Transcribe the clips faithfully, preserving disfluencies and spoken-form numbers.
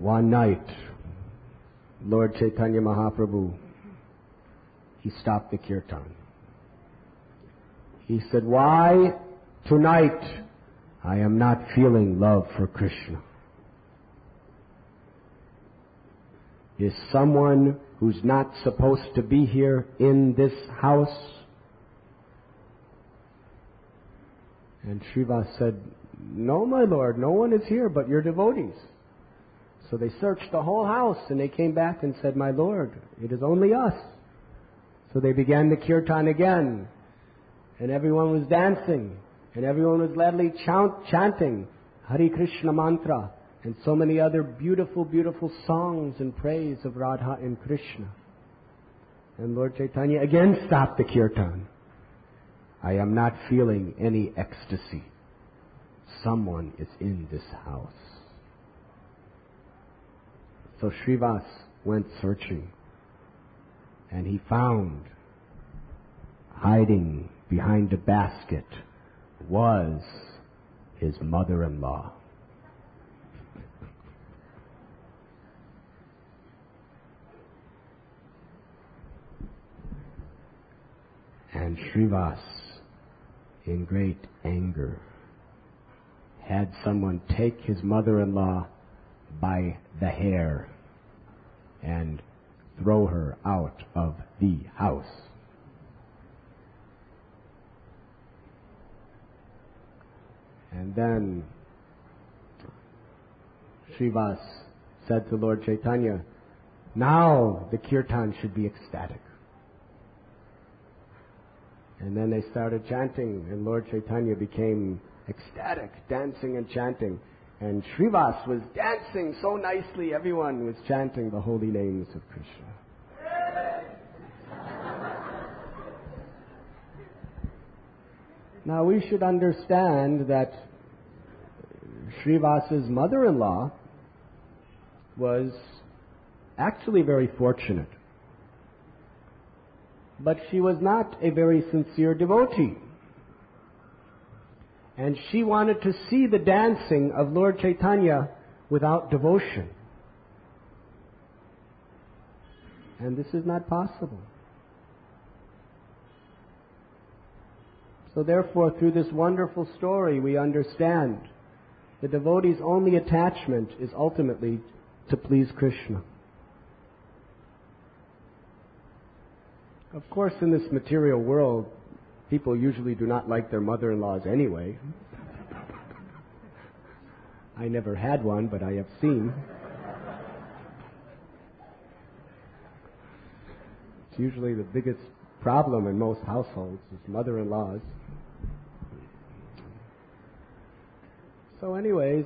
One night, Lord Chaitanya Mahaprabhu, he stopped the kirtan. He said, why tonight I am not feeling love for Krishna? Is someone who's not supposed to be here in this house? And Srivas said, no, my lord, no one is here but your devotees. So they searched the whole house and they came back and said, my lord, it is only us. So they began the kirtan again. And everyone was dancing. And everyone was gladly chant, chanting Hare Krishna mantra. And so many other beautiful, beautiful songs in praise of Radha and Krishna. And Lord Chaitanya again stopped the kirtan. I am not feeling any ecstasy. Someone is in this house. So Srivas went searching. And he found, hiding behind a basket, was his mother-in-law. And Srivas, in great anger, had someone take his mother-in-law by the hair and throw her out of the house. And then Srivas said to Lord Chaitanya, now the kirtan should be ecstatic. And then they started chanting, and Lord Chaitanya became ecstatic, dancing and chanting. And Srivas was dancing so nicely, everyone was chanting the holy names of Krishna. Now we should understand that Srivas's mother-in-law was actually very fortunate. But she was not a very sincere devotee. And she wanted to see the dancing of Lord Chaitanya without devotion. And this is not possible. So therefore, through this wonderful story, we understand the devotee's only attachment is ultimately to please Krishna. Of course, in this material world, people usually do not like their mother-in-laws anyway. I never had one, but I have seen. It's usually the biggest problem in most households is mother-in-laws. So anyways,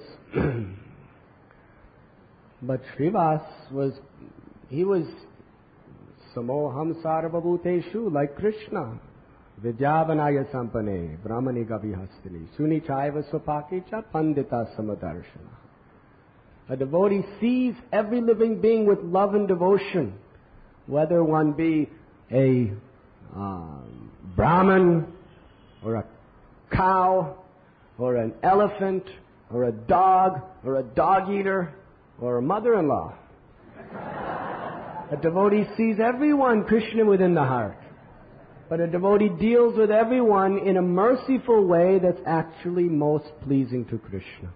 but Srivas was, he was samoham sarvabhuteshu, like Krishna. Vidyavanaya sampane, brahmani gavihastini, suni chaiva swapakicha pandita samadarshana. A devotee sees every living being with love and devotion, whether one be a um, Brahmin, or a cow, or an elephant, or a dog, or a dog-eater, or a mother-in-law. A devotee sees everyone Krishna within the heart. But a devotee deals with everyone in a merciful way that's actually most pleasing to Krishna.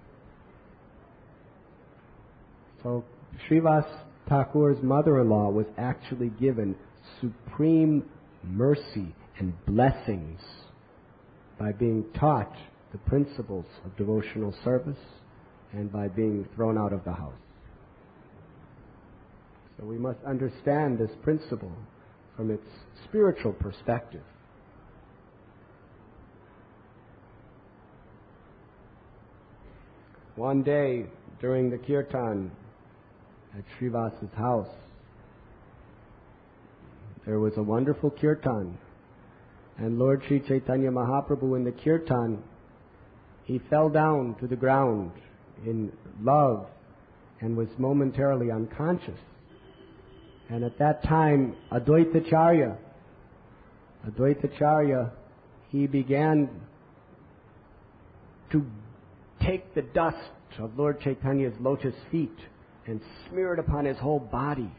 So Srivas Thakur's mother-in-law was actually given supreme mercy and blessings by being taught the principles of devotional service and by being thrown out of the house. So we must understand this principle from its spiritual perspective. One day during the kirtan at Srivas's house, there was a wonderful kirtan, and Lord Sri Chaitanya Mahaprabhu in the kirtan, he fell down to the ground in love and was momentarily unconscious. And at that time, Advaitacharya, Advaitacharya, he began to take the dust of Lord Chaitanya's lotus feet and smeared upon his whole body.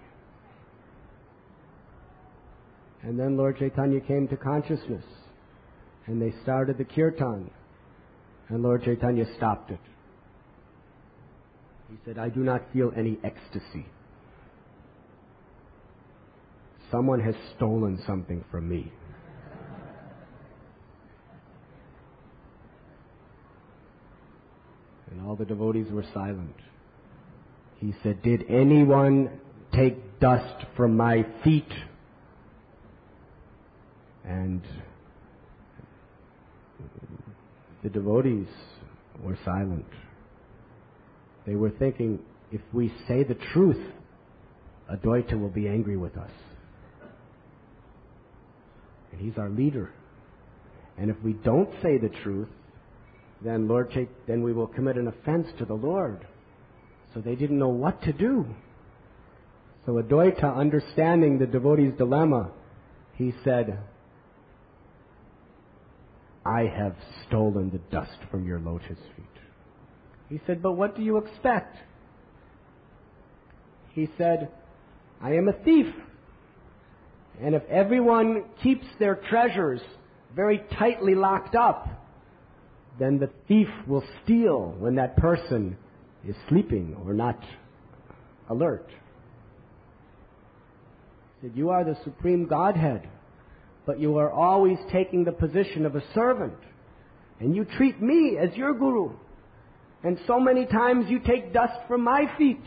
And then Lord Chaitanya came to consciousness, and they started the kirtan, and Lord Chaitanya stopped it. He said, I do not feel any ecstasy. Someone has stolen something from me. And all the devotees were silent. He said, did anyone take dust from my feet? And the devotees were silent. They were thinking, if we say the truth, Advaita will be angry with us. And he's our leader. And if we don't say the truth, then Lord Chait- then we will commit an offense to the Lord. So they didn't know what to do. So Advaita, understanding the devotee's dilemma, he said, I have stolen the dust from your lotus feet. He said, but what do you expect? He said, I am a thief. And if everyone keeps their treasures very tightly locked up, then the thief will steal when that person is sleeping or not alert. He said, you are the Supreme Godhead, but you are always taking the position of a servant. And you treat me as your guru. And so many times you take dust from my feet.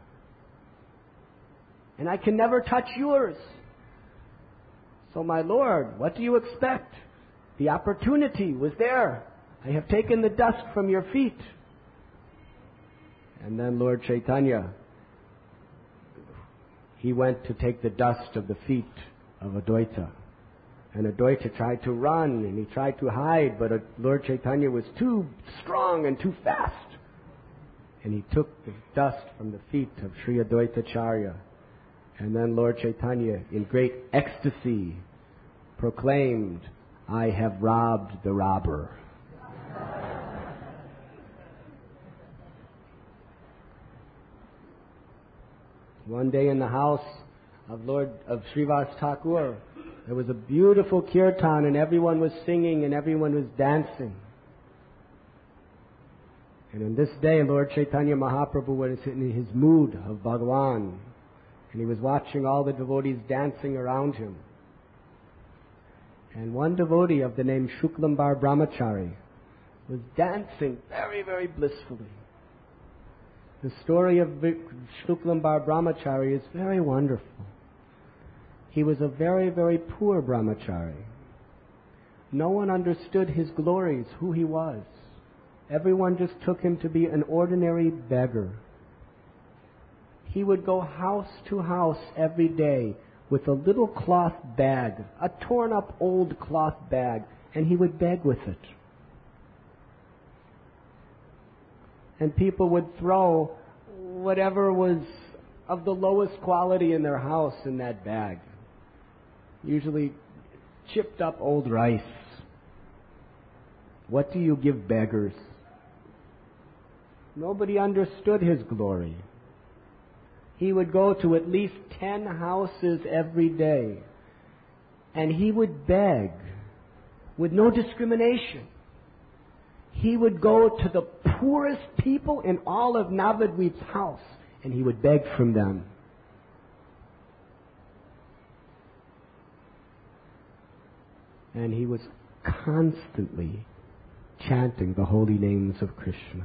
And I can never touch yours. So my Lord, what do you expect? The opportunity was there. I have taken the dust from your feet. And then Lord Chaitanya, he went to take the dust of the feet of Advaita. And Advaita tried to run and he tried to hide, but Lord Chaitanya was too strong and too fast. And he took the dust from the feet of Sri Advaitacharya. And then Lord Chaitanya, in great ecstasy, proclaimed, I have robbed the robber. One day in the house of Lord of Srivas Thakur, there was a beautiful kirtan and everyone was singing and everyone was dancing. And on this day, Lord Chaitanya Mahaprabhu was in his mood of Bhagavan, and he was watching all the devotees dancing around him. And one devotee of the name Shuklambar Brahmachari was dancing very, very blissfully. The story of Shuklambar Brahmachari is very wonderful. He was a very, very poor brahmachari. No one understood his glories, who he was. Everyone just took him to be an ordinary beggar. He would go house to house every day with a little cloth bag, a torn up old cloth bag, and he would beg with it. And people would throw whatever was of the lowest quality in their house in that bag. Usually chipped up old rice. What do you give beggars? Nobody understood his glory. He would go to at least ten houses every day, and he would beg with no discrimination. He would go to the poorest people in all of Navadvip's house, and he would beg from them. And he was constantly chanting the holy names of Krishna.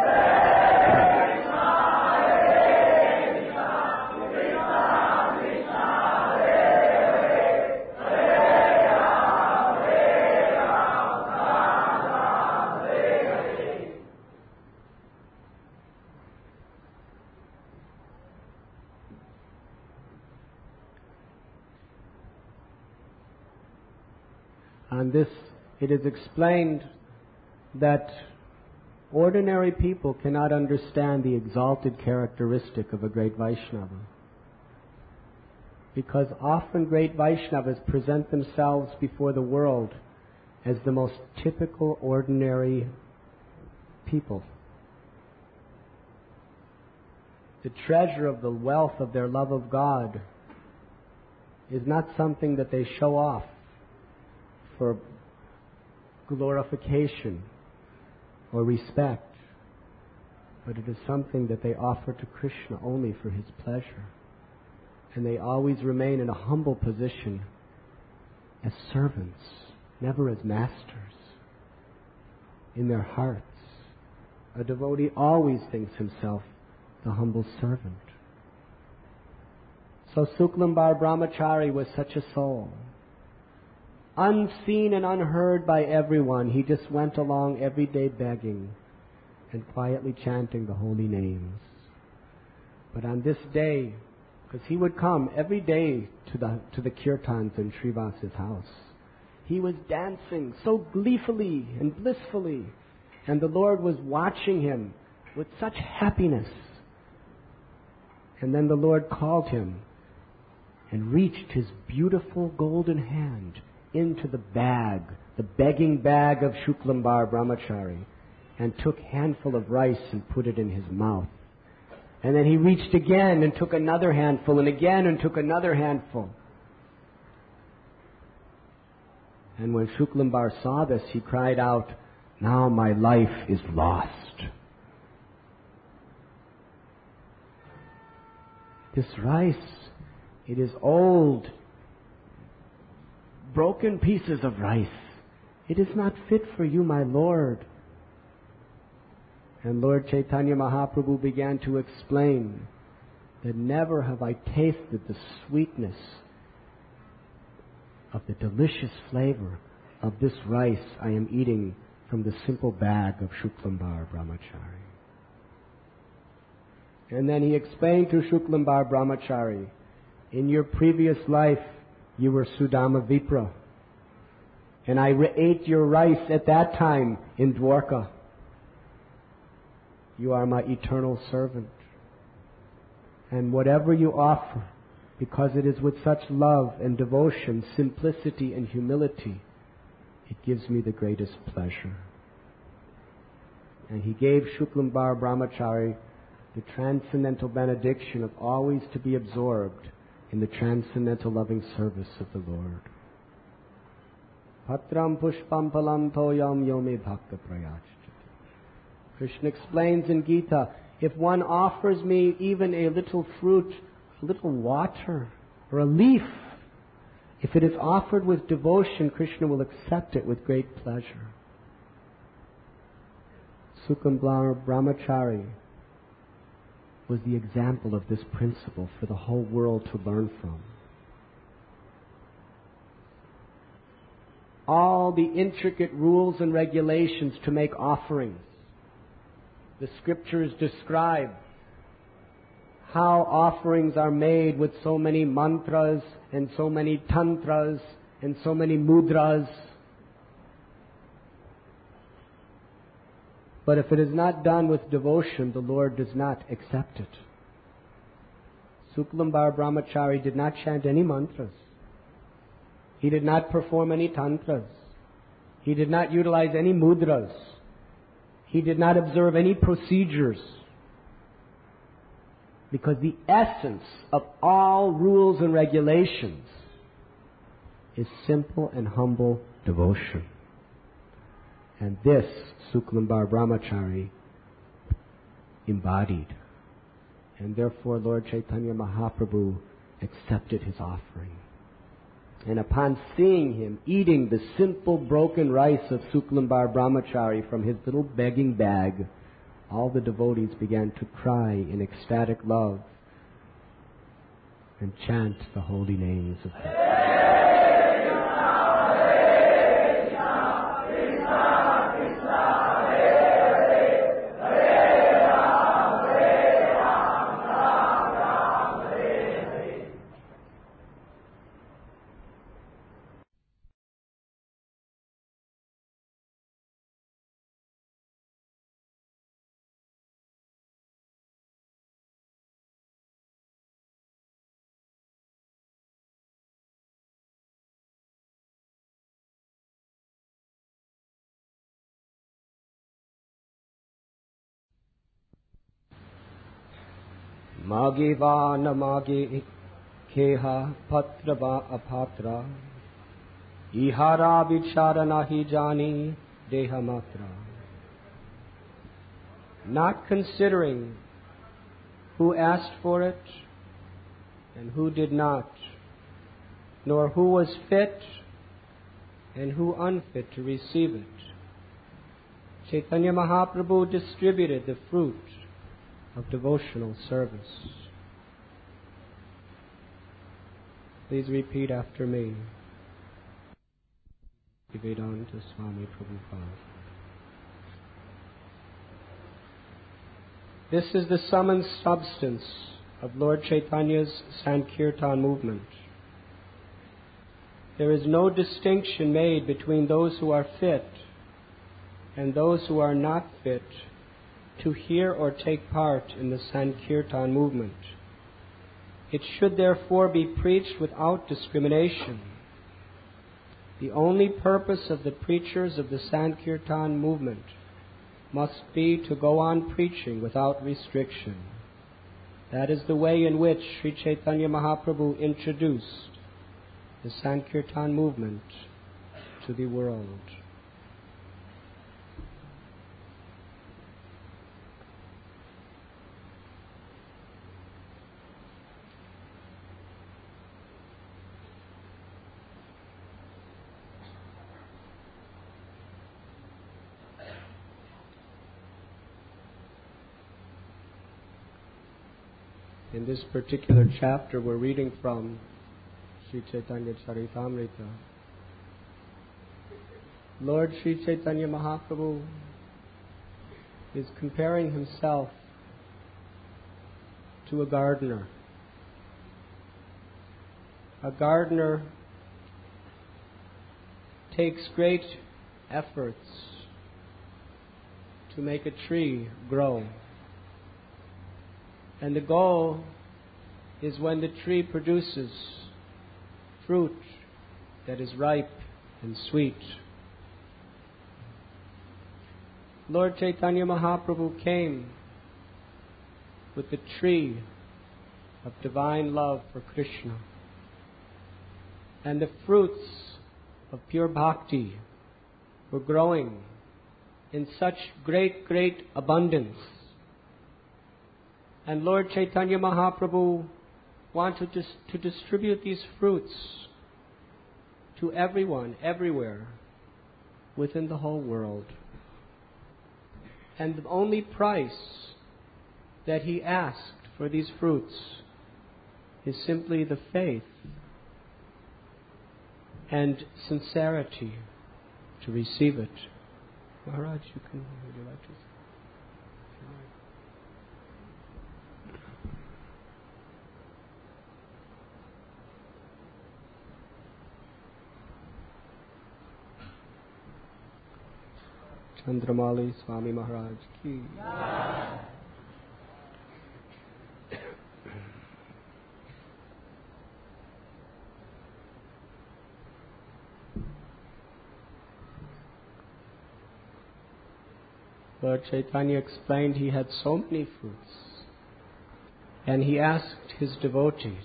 On this, it is explained that ordinary people cannot understand the exalted characteristic of a great Vaishnava. Because often great Vaishnavas present themselves before the world as the most typical ordinary people. the treasure of the wealth of their love of God is not something that they show off for glorification or respect, but it is something that they offer to Krishna only for his pleasure. And they always remain in a humble position as servants, never as masters. In their hearts, a devotee always thinks himself the humble servant. So Suklambar Brahmachari was such a soul. Unseen and unheard by everyone, he just went along every day begging and quietly chanting the holy names. But on this day, because he would come every day to the to the kirtans in Srivasa's house, he was dancing so gleefully and blissfully, and the Lord was watching him with such happiness. And then the Lord called him and reached his beautiful golden hand into the bag, the begging bag of Shuklambar Brahmachari, and took a handful of rice and put it in his mouth. And then he reached again and took another handful, and again and took another handful. And when Shuklambar saw this, he cried out, "Now my life is lost." This rice, it is old, broken pieces of rice. It is not fit for you, my Lord. And Lord Chaitanya Mahaprabhu began to explain that never have I tasted the sweetness of the delicious flavor of this rice I am eating from the simple bag of Shuklambar Brahmachari. And then he explained to Shuklambar Brahmachari, in your previous life you were Sudama Vipra, and I ate your rice at that time in Dwarka. You are my eternal servant. And whatever you offer, because it is with such love and devotion, simplicity and humility, it gives me the greatest pleasure. And he gave Shuklambar Brahmachari the transcendental benediction of always to be absorbed in the transcendental loving service of the Lord. Patram pushpam palam toyam yome bhakta prayachati. Krishna explains in Gita, if one offers me even a little fruit, a little water, or a leaf, if it is offered with devotion, Krishna will accept it with great pleasure. Suklambar Brahmachari was the example of this principle for the whole world to learn from. All the intricate rules and regulations to make offerings. The scriptures describe how offerings are made with so many mantras and so many tantras and so many mudras. But if it is not done with devotion, the Lord does not accept it. Suklambar Brahmachari did not chant any mantras. He did not perform any tantras. He did not utilize any mudras. He did not observe any procedures. Because the essence of all rules and regulations is simple and humble devotion. And this Suklambar Brahmachari embodied. And therefore Lord Chaitanya Mahaprabhu accepted his offering. And upon seeing him eating the simple broken rice of Suklambar Brahmachari from his little begging bag, all the devotees began to cry in ecstatic love and chant the holy names of God. Magiva namagi keha patrava apatra. Ihara vichara nahi jani dehamatra. Not considering who asked for it and who did not, nor who was fit and who unfit to receive it. Chaitanya Mahaprabhu distributed the fruit of devotional service. Please repeat after me. Vedanta Swami Prabhupada. This is the sum and substance of Lord Chaitanya's Sankirtan movement. There is no distinction made between those who are fit and those who are not fit to hear or take part in the Sankirtan movement. It should therefore be preached without discrimination. The only purpose of the preachers of the Sankirtan movement must be to go on preaching without restriction. That is the way in which Sri Chaitanya Mahaprabhu introduced the Sankirtan movement to the world. In this particular chapter, we're reading from Sri Chaitanya Charitamrita. Lord Sri Chaitanya Mahaprabhu is comparing himself to a gardener. A gardener takes great efforts to make a tree grow. And the goal is when the tree produces fruit that is ripe and sweet. Lord Chaitanya Mahaprabhu came with the tree of divine love for Krishna. And the fruits of pure bhakti were growing in such great, great abundance. And Lord Chaitanya Mahaprabhu wanted to, to distribute these fruits to everyone, everywhere, within the whole world. And the only price that he asked for these fruits is simply the faith and sincerity to receive it. Maharaj, you can, would you like to? Chandramali Swami Maharaj ki. Yeah. Lord Chaitanya explained he had so many fruits, and he asked his devotees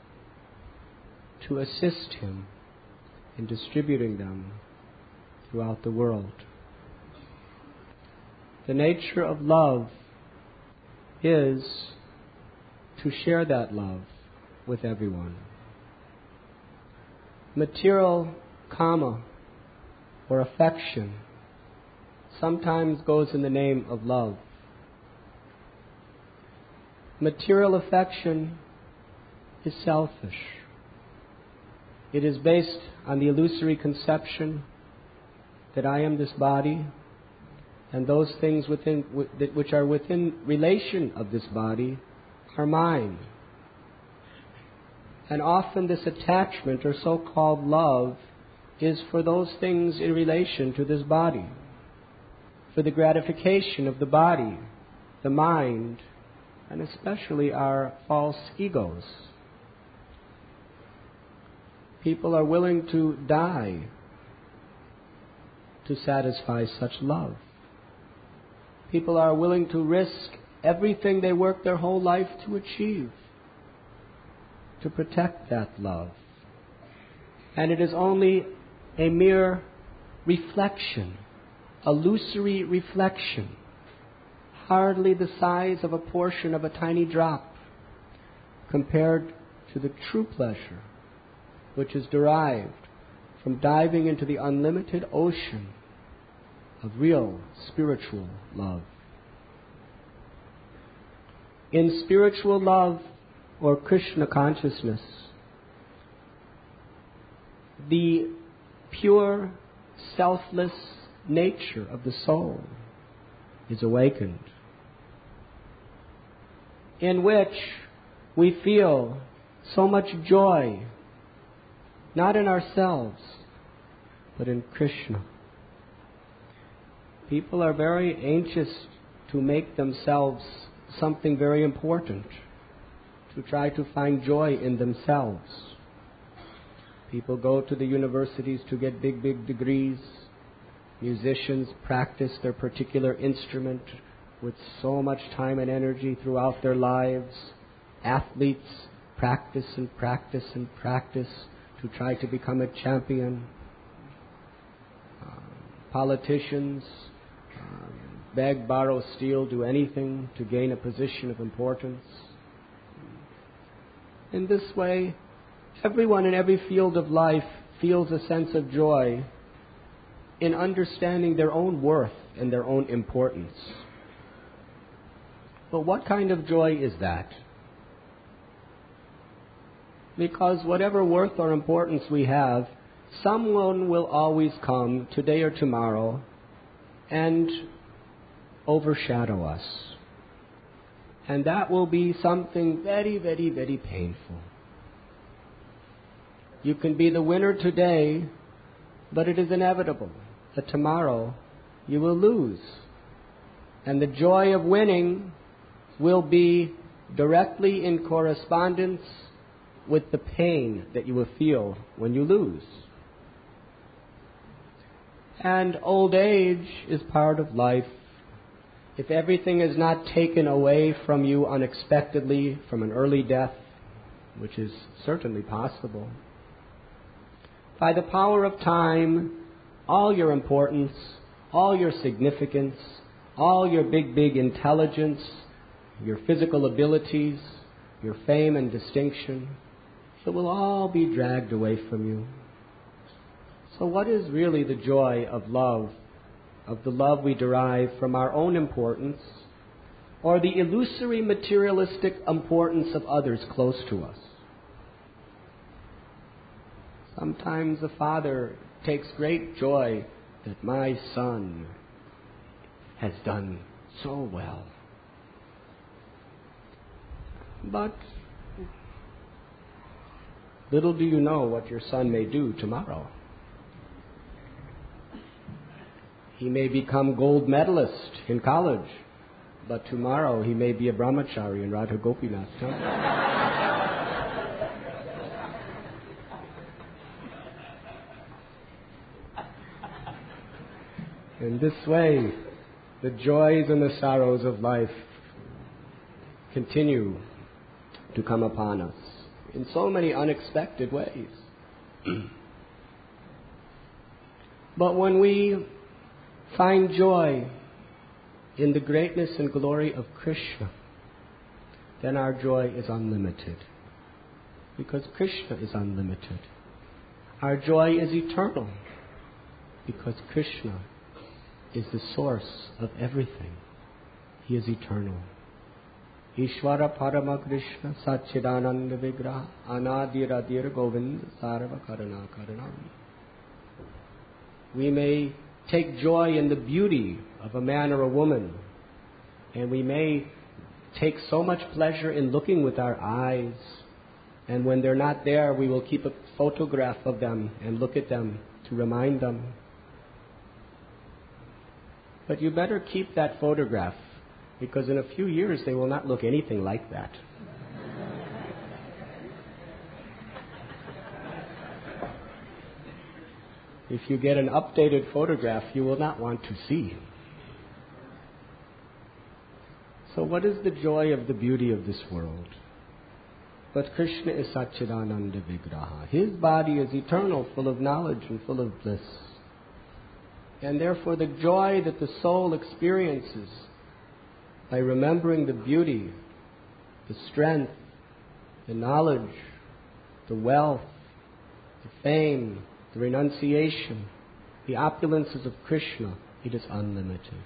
to assist him in distributing them throughout the world. The nature of love is to share that love with everyone. Material kama, or affection, sometimes goes in the name of love. Material affection is selfish. It is based on the illusory conception that I am this body, and those things within which are within relation of this body are mine. And often this attachment, or so-called love, is for those things in relation to this body, for the gratification of the body, the mind, and especially our false egos. People are willing to die to satisfy such love. People are willing to risk everything they work their whole life to achieve, to protect that love. And it is only a mere reflection, illusory reflection, hardly the size of a portion of a tiny drop, compared to the true pleasure which is derived from diving into the unlimited ocean of real spiritual love. In spiritual love or Krishna consciousness, the pure, selfless nature of the soul is awakened, in which we feel so much joy, not in ourselves, but in Krishna. People are very anxious to make themselves something very important, to try to find joy in themselves. People go to the universities to get big, big degrees. Musicians practice their particular instrument with so much time and energy throughout their lives. Athletes practice and practice and practice to try to become a champion. Um, politicians um, beg, borrow, steal, do anything to gain a position of importance. In this way, everyone in every field of life feels a sense of joy in understanding their own worth and their own importance. But what kind of joy is that? Because whatever worth or importance we have, someone will always come, today or tomorrow, and overshadow us. And that will be something very, very, very painful. You can be the winner today, but it is inevitable that tomorrow you will lose. And the joy of winning will be directly in correspondence with the pain that you will feel when you lose. And old age is part of life. If everything is not taken away from you unexpectedly from an early death, which is certainly possible, by the power of time, all your importance, all your significance, all your big, big intelligence, your physical abilities, your fame and distinction, it will all be dragged away from you. So what is really the joy of love, of the love we derive from our own importance, or the illusory materialistic importance of others close to us? Sometimes a father takes great joy that my son has done so well. But little do you know what your son may do tomorrow. He may become gold medalist in college, but tomorrow he may be a brahmachari in Radha Gopinath temple. In this way, the joys and the sorrows of life continue to come upon us in so many unexpected ways. But when we find joy in the greatness and glory of Krishna, then our joy is unlimited. Because Krishna is unlimited. Our joy is eternal. Because Krishna is the source of everything. He is eternal. Ishvara Parama Krishna Satchidananda Vigraha Anadiradir Govinda Sarva Karana Karanam. We may take joy in the beauty of a man or a woman, and we may take so much pleasure in looking with our eyes, and when they're not there, we will keep a photograph of them and look at them to remind them. But you better keep that photograph, because in a few years they will not look anything like that. If you get an updated photograph, you will not want to see. So what is the joy of the beauty of this world? But Krishna is Satchidananda Vigraha. His body is eternal, full of knowledge and full of bliss. And therefore the joy that the soul experiences by remembering the beauty, the strength, the knowledge, the wealth, the fame, the renunciation, the opulences of Krishna, it is unlimited.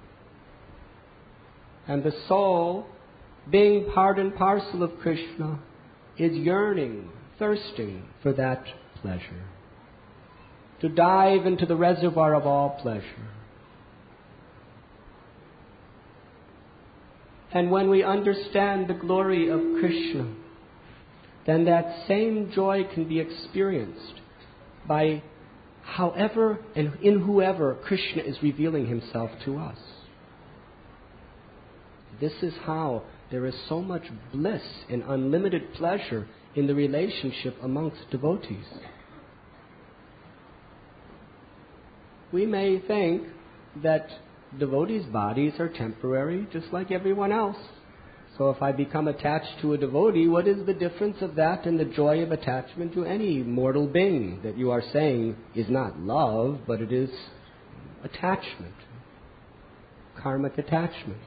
And the soul, being part and parcel of Krishna, is yearning, thirsting for that pleasure, to dive into the reservoir of all pleasure. And when we understand the glory of Krishna, then that same joy can be experienced by however and in whoever Krishna is revealing himself to us. This is how there is so much bliss and unlimited pleasure in the relationship amongst devotees. We may think that devotees' bodies are temporary, just like everyone else. So if I become attached to a devotee, what is the difference of that and the joy of attachment to any mortal being that you are saying is not love, but it is attachment, karmic attachment?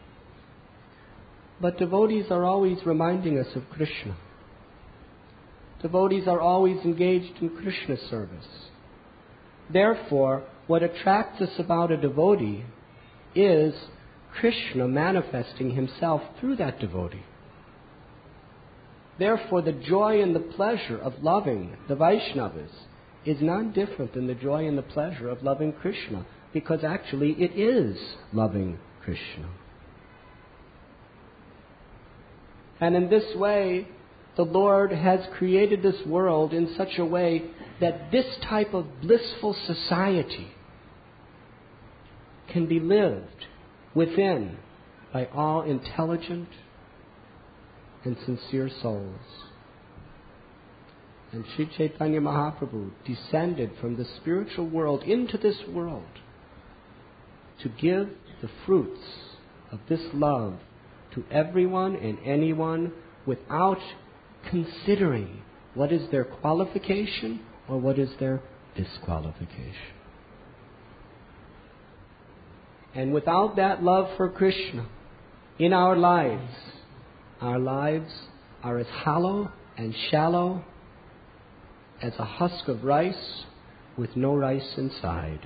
But devotees are always reminding us of Krishna. Devotees are always engaged in Krishna service. Therefore, what attracts us about a devotee is Krishna manifesting himself through that devotee. Therefore, the joy and the pleasure of loving the Vaishnavas is none different than the joy and the pleasure of loving Krishna, because actually it is loving Krishna. And in this way, the Lord has created this world in such a way that this type of blissful society can be lived within by all intelligent and sincere souls. And Sri Chaitanya Mahaprabhu descended from the spiritual world into this world to give the fruits of this love to everyone and anyone without considering what is their qualification or what is their disqualification. And without that love for Krishna in our lives, our lives are as hollow and shallow as a husk of rice with no rice inside.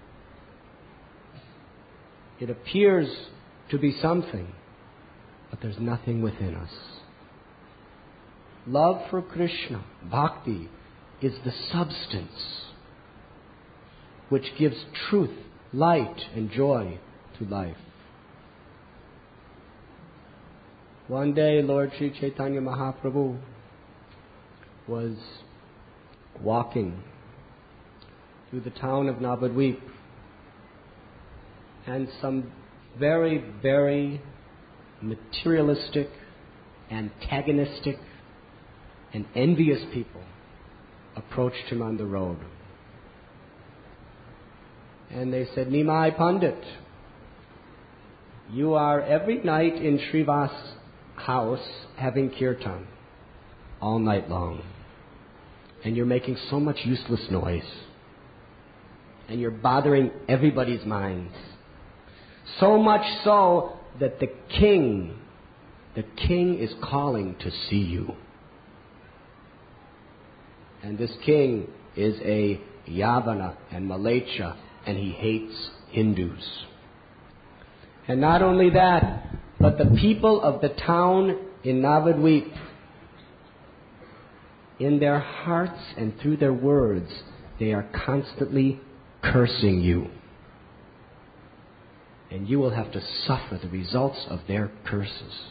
It appears to be something, but there's nothing within us. Love for Krishna, bhakti, is the substance which gives truth, light, and joy to life. One day, Lord Sri Chaitanya Mahaprabhu was walking through the town of Navadvip, and some very, very materialistic, antagonistic, and envious people approached him on the road. And they said, Nimai Pandit, you are every night in Srivas' house having kirtan all night long. And you're making so much useless noise. And you're bothering everybody's minds. So much so that the king, the king is calling to see you. And this king is a Yavana and Malecha, and he hates Hindus. And not only that, but the people of the town in Navadvip, in their hearts and through their words, they are constantly cursing you. And you will have to suffer the results of their curses.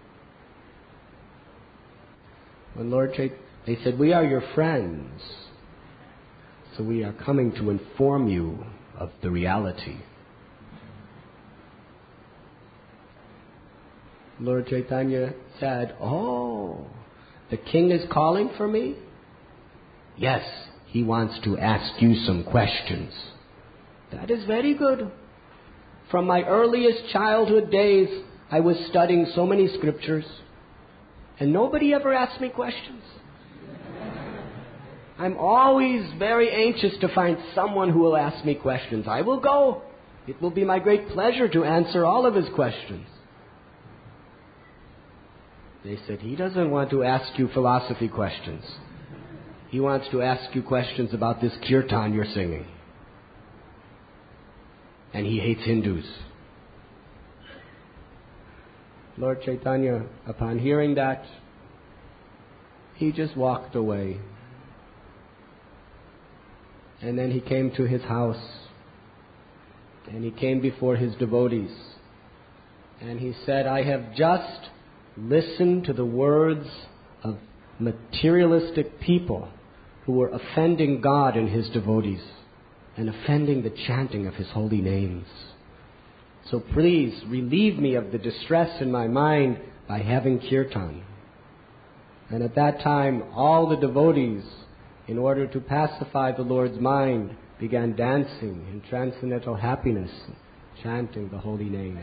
When Lord Chaitanya, they said, we are your friends, so we are coming to inform you of the reality. Lord Chaitanya said, oh, the king is calling for me? Yes, he wants to ask you some questions. That is very good. From my earliest childhood days, I was studying so many scriptures, and nobody ever asked me questions. I'm always very anxious to find someone who will ask me questions. I will go. It will be my great pleasure to answer all of his questions. They said, he doesn't want to ask you philosophy questions. He wants to ask you questions about this kirtan you're singing. And he hates Hindus. Lord Chaitanya, upon hearing that, he just walked away. And then he came to his house, and he came before his devotees, and he said, I have just listened to the words of materialistic people who were offending God and his devotees, and offending the chanting of his holy names. So please relieve me of the distress in my mind by having kirtan. And at that time, all the devotees, in order to pacify the Lord's mind, began dancing in transcendental happiness, chanting the holy name.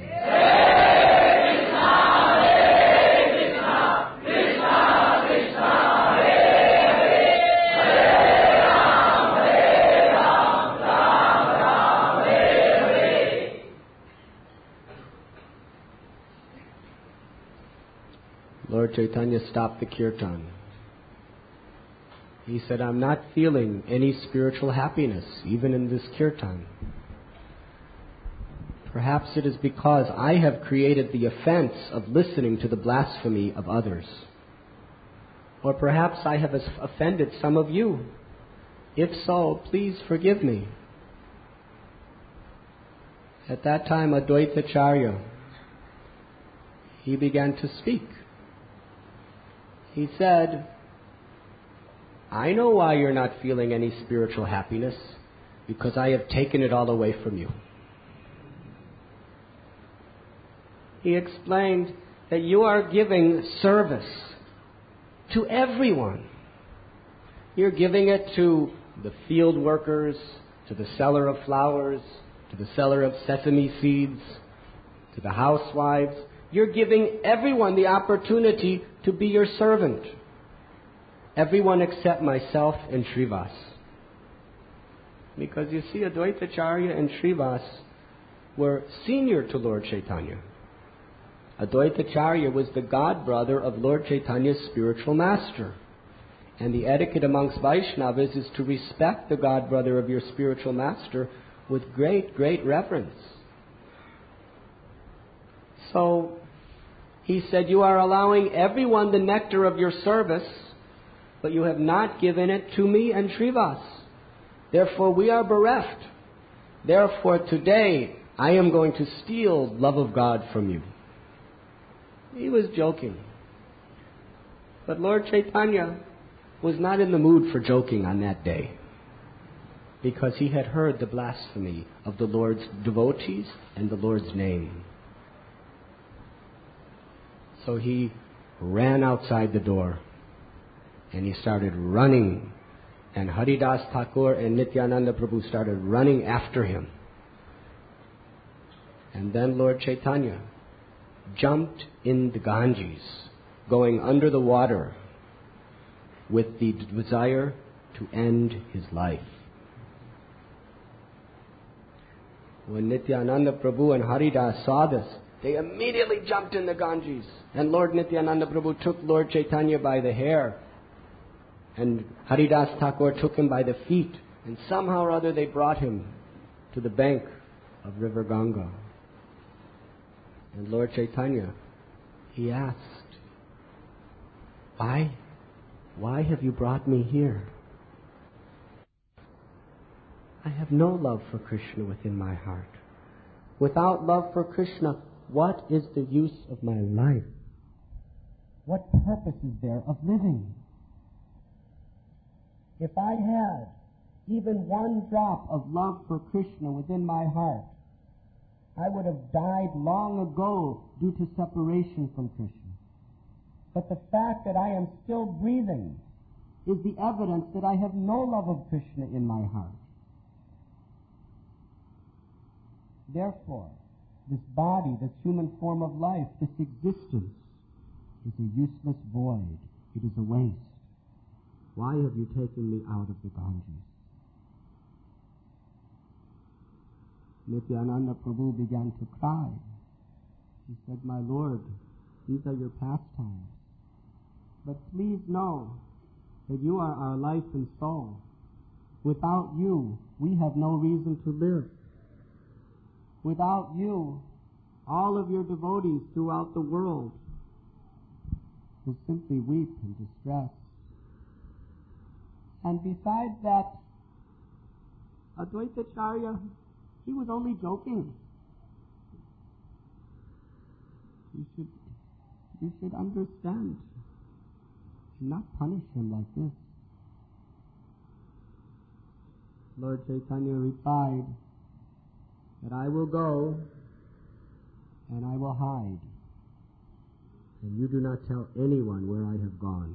Lord Chaitanya stopped the kirtan. He said, I'm not feeling any spiritual happiness, even in this kirtan. Perhaps it is because I have created the offense of listening to the blasphemy of others. Or perhaps I have offended some of you. If so, please forgive me. At that time, Advaitacharya, he began to speak. He said, I know why you're not feeling any spiritual happiness, because I have taken it all away from you. He explained that you are giving service to everyone. You're giving it to the field workers, to the seller of flowers, to the seller of sesame seeds, to the housewives. You're giving everyone the opportunity to be your servant. Everyone except myself and Srivas. Because you see, Advaitacharya and Srivas were senior to Lord Chaitanya. Advaitacharya was the godbrother of Lord Chaitanya's spiritual master. And the etiquette amongst Vaishnavas is to respect the godbrother of your spiritual master with great, great reverence. So, he said, you are allowing everyone the nectar of your service, but you have not given it to me and Srivas. Therefore, we are bereft. Therefore, today, I am going to steal love of God from you. He was joking. But Lord Chaitanya was not in the mood for joking on that day, because he had heard the blasphemy of the Lord's devotees and the Lord's name. So he ran outside the door, and he started running, and Haridas Thakur and Nityananda Prabhu started running after him. And then Lord Chaitanya jumped in the Ganges, going under the water, with the desire to end his life. When Nityananda Prabhu and Haridas saw this, they immediately jumped in the Ganges. And Lord Nityananda Prabhu took Lord Chaitanya by the hair, and Haridas Thakur took him by the feet, and somehow or other they brought him to the bank of River Ganga. And Lord Chaitanya, he asked, Why? Why have you brought me here? I have no love for Krishna within my heart. Without love for Krishna, what is the use of my life? What purpose is there of living? If I had even one drop of love for Krishna within my heart, I would have died long ago due to separation from Krishna. But the fact that I am still breathing is the evidence that I have no love of Krishna in my heart. Therefore, this body, this human form of life, this existence, is a useless void. It is a waste. Why have you taken me out of the Ganges? Nityananda Prabhu began to cry. He said, my Lord, these are your pastimes. But please know that you are our life and soul. Without you, we have no reason to live. Without you, all of your devotees throughout the world will simply weep in distress. And besides that, Advaitacharya, he was only joking. You should, you should understand and not punish him like this. Lord Chaitanya replied that I will go and I will hide, and you do not tell anyone where I have gone.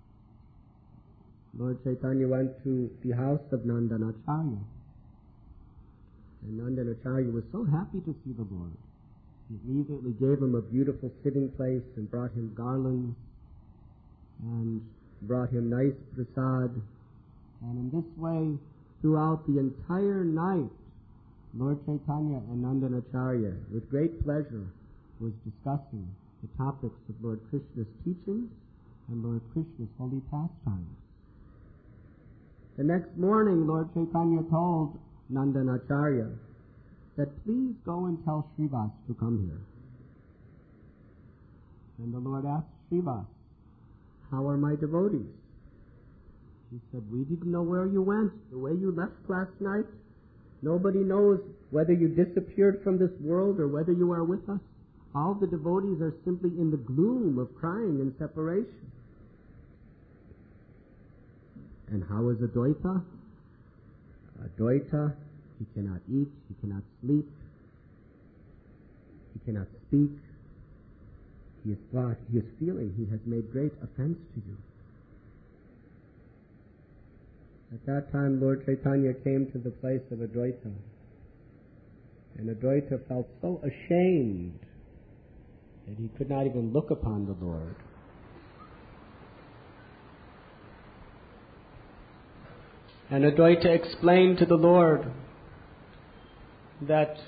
Lord Chaitanya went to the house of Nandanacharya, and Nandanacharya was so happy to see the Lord. He immediately gave him a beautiful sitting place and brought him garlands and brought him nice prasad. And in this way, throughout the entire night, Lord Chaitanya and Nandanacharya, with great pleasure, was discussing the topics of Lord Krishna's teachings and Lord Krishna's holy pastimes. The next morning, Lord Chaitanya told Nandanacharya that please go and tell Srivas to come here. And the Lord asked Srivas, how are my devotees? He said, we didn't know where you went, the way you left last night. Nobody knows whether you disappeared from this world or whether you are with us. All the devotees are simply in the gloom of crying and separation. And how is Advaita? Advaita, he cannot eat, he cannot sleep, he cannot speak. He is thought, he is feeling he has made great offense to you. At that time, Lord Chaitanya came to the place of Advaita. And Advaita felt so ashamed that he could not even look upon the Lord. And Advaita explained to the Lord that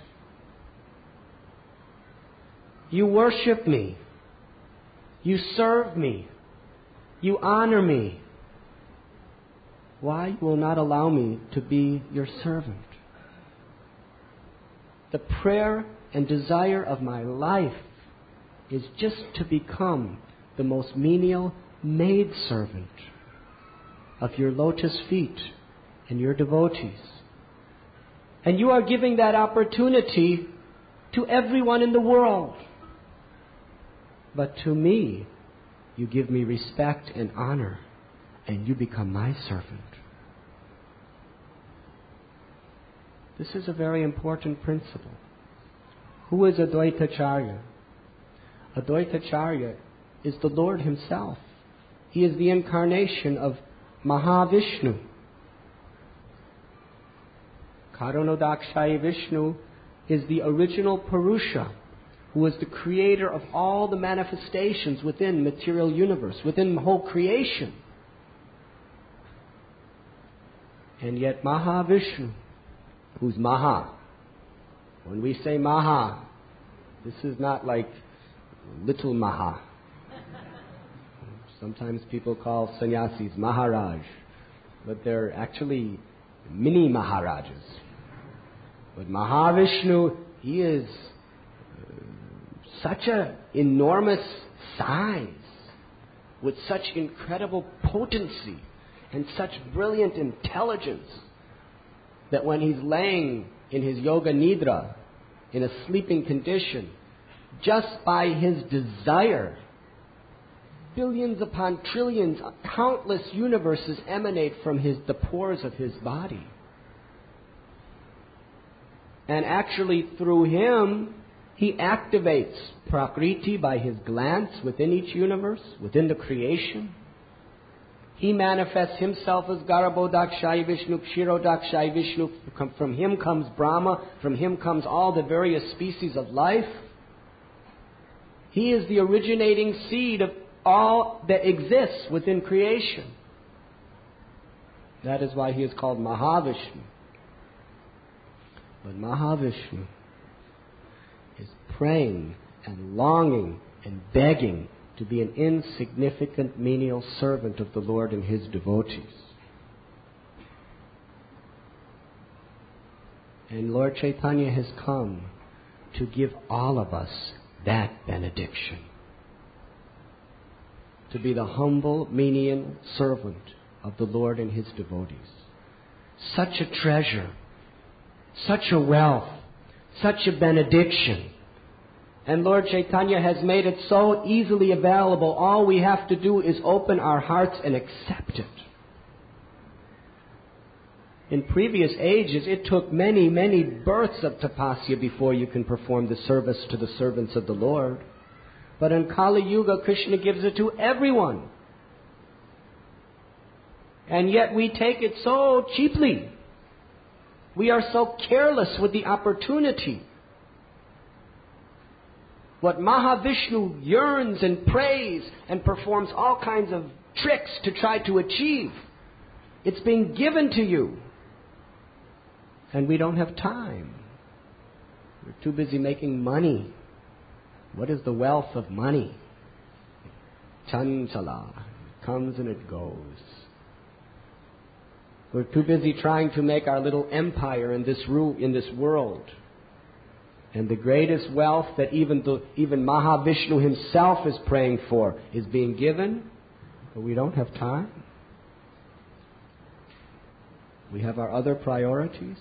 you worship me, you serve me, you honor me. Why you will not allow me to be your servant? The prayer and desire of my life is just to become the most menial maidservant of your lotus feet and your devotees. And you are giving that opportunity to everyone in the world. But to me, you give me respect and honor, and you become my servant. This is a very important principle. Who is Advaitacharya? Advaitacharya is the Lord himself. He is the incarnation of Mahavishnu. Karanodakshaya Vishnu is the original Purusha, who is the creator of all the manifestations within material universe, within the whole creation. And yet Mahavishnu, who's Maha. When we say Maha, this is not like little Maha. Sometimes people call sannyasis Maharaj, but they're actually mini Maharajas. But Mahavishnu, he is such an enormous size, with such incredible potency and such brilliant intelligence, that when he's laying in his yoga nidra, in a sleeping condition, just by his desire, billions upon trillions, countless universes emanate from his, the pores of his body. And actually through him, he activates Prakriti by his glance within each universe, within the creation. He manifests himself as Garbhodakshai Vishnu, Kshirodakshai Vishnu. From him comes Brahma. From him comes all the various species of life. He is the originating seed of all that exists within creation. That is why he is called Mahavishnu. But Mahavishnu is praying and longing and begging to be an insignificant menial servant of the Lord and His devotees. And Lord Chaitanya has come to give all of us that benediction. To be the humble menial servant of the Lord and His devotees. Such a treasure, such a wealth, such a benediction. And Lord Chaitanya has made it so easily available. All we have to do is open our hearts and accept it. In previous ages, it took many, many births of tapasya before you can perform the service to the servants of the Lord. But in Kali Yuga, Krishna gives it to everyone. And yet we take it so cheaply. We are so careless with the opportunity. What Mahavishnu yearns and prays and performs all kinds of tricks to try to achieve, it's being given to you. And we don't have time. We're too busy making money. What is the wealth of money? Chanchala. It comes and it goes. We're too busy trying to make our little empire in this ru- in this world. And the greatest wealth that even the, even Mahavishnu himself is praying for is being given, but we don't have time. We have our other priorities.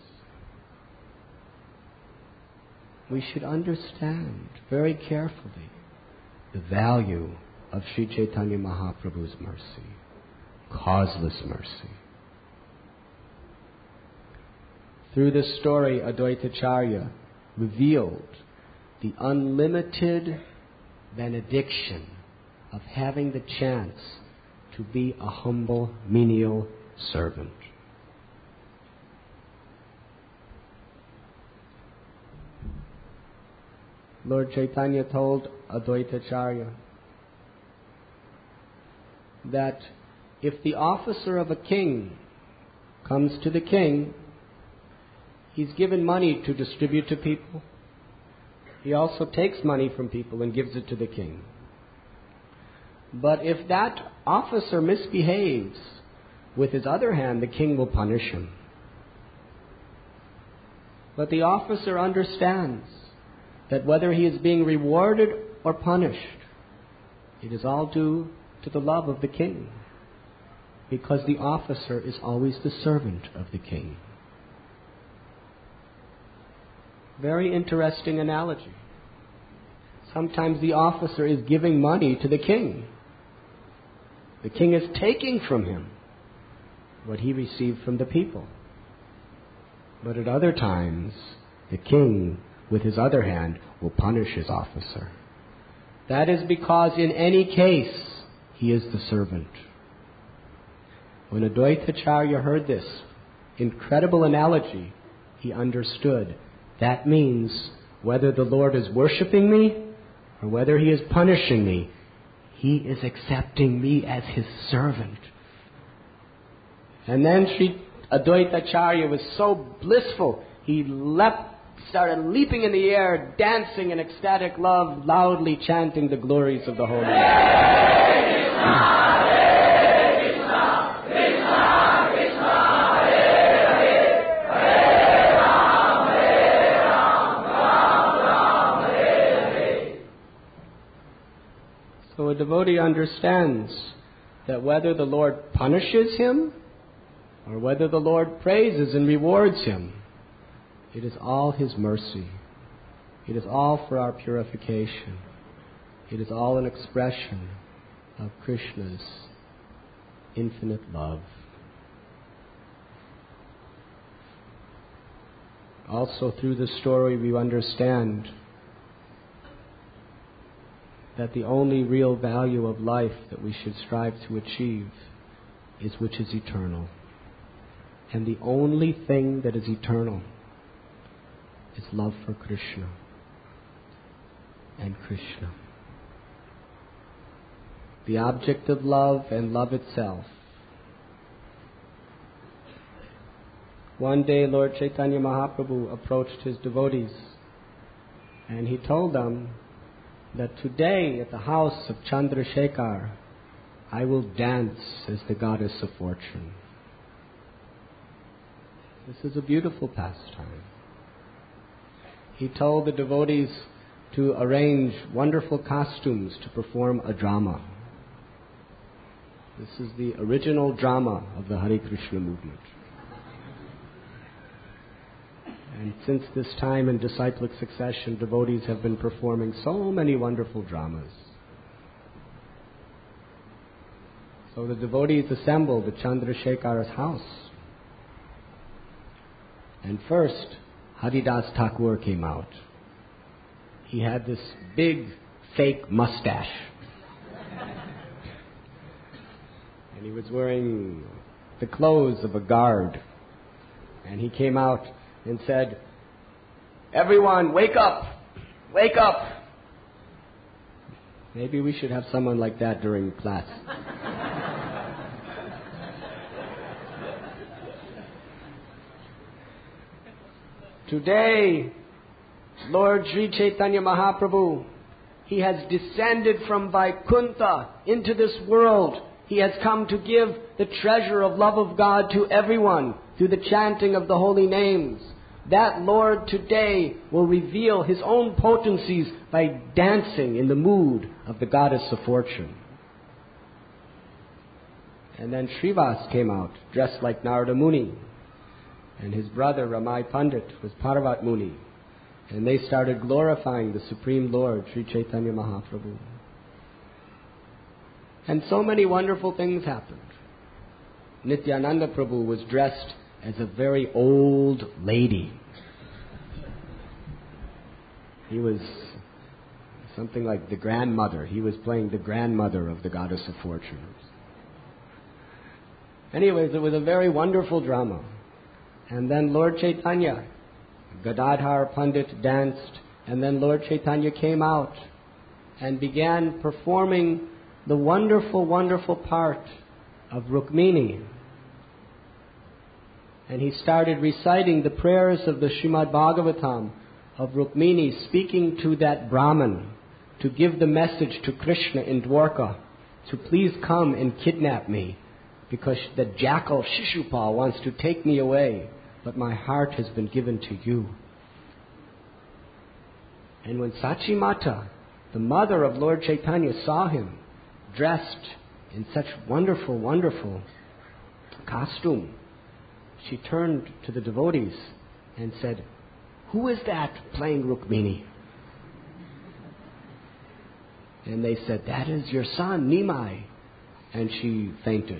We should understand very carefully the value of Sri Chaitanya Mahaprabhu's mercy, causeless mercy. Through this story, Advaitacharya revealed the unlimited benediction of having the chance to be a humble, menial servant. Lord Chaitanya told Advaitacharya that if the officer of a king comes to the king, he's given money to distribute to people. He also takes money from people and gives it to the king. But if that officer misbehaves, with his other hand, the king will punish him. But the officer understands that whether he is being rewarded or punished, it is all due to the love of the king, because the officer is always the servant of the king. Very interesting analogy. Sometimes the officer is giving money to the king. The king is taking from him what he received from the people. But at other times, the king, with his other hand, will punish his officer. That is because in any case, he is the servant. When Advaitacharya heard this incredible analogy, he understood that means whether the Lord is worshipping me or whether He is punishing me, He is accepting me as His servant. And then Sri Advaitacharya was so blissful, he leapt, started leaping in the air, dancing in ecstatic love, loudly chanting the glories of the Holy Name. So a devotee understands that whether the Lord punishes him or whether the Lord praises and rewards him, it is all His mercy. It is all for our purification. It is all an expression of Krishna's infinite love. Also through this story we understand that the only real value of life that we should strive to achieve is which is eternal. And the only thing that is eternal is love for Krishna and Krishna. The object of love and love itself. One day Lord Chaitanya Mahaprabhu approached his devotees and he told them that today at the house of Chandrasekhar I will dance as the goddess of fortune. This is a beautiful pastime. He told the devotees to arrange wonderful costumes to perform a drama. This is the original drama of the Hare Krishna movement. And since this time in disciplic succession, devotees have been performing so many wonderful dramas. So the devotees assembled at Chandrasekhar's house. And first, Haridas Thakur came out. He had this big, fake mustache. And he was wearing the clothes of a guard. And he came out and said, "Everyone, wake up! Wake up!" Maybe we should have someone like that during class. Today, Lord Sri Chaitanya Mahaprabhu, He has descended from Vaikuntha into this world. He has come to give the treasure of love of God to everyone through the chanting of the holy names. That Lord today will reveal His own potencies by dancing in the mood of the goddess of fortune. And then Srivas came out, dressed like Narada Muni. And his brother Ramai Pandit was Parvat Muni. And they started glorifying the Supreme Lord, Sri Chaitanya Mahaprabhu. And so many wonderful things happened. Nityananda Prabhu was dressed as a very old lady. He was something like the grandmother. He was playing the grandmother of the goddess of fortune. Anyways, it was a very wonderful drama. And then Lord Chaitanya, Gadadhar Pandit danced, and then Lord Chaitanya came out and began performing the wonderful, wonderful part of Rukmini. And he started reciting the prayers of the Srimad Bhagavatam of Rukmini, speaking to that Brahman to give the message to Krishna in Dwarka to please come and kidnap me, because the jackal Shishupal wants to take me away, but my heart has been given to you. And when Sachi Mata, the mother of Lord Chaitanya, saw him dressed in such wonderful, wonderful costume, she turned to the devotees and said, "Who is that playing Rukmini?" And they said, "That is your son, Nimai." And she fainted.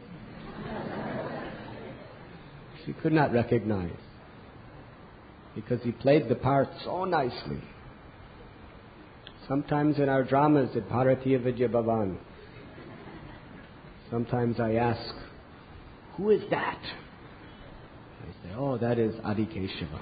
She could not recognize, because he played the part so nicely. Sometimes in our dramas at Bharatiya Vidya Bhavan, sometimes I ask, "Who is that?" They say, "Oh, that is Adi Keshava."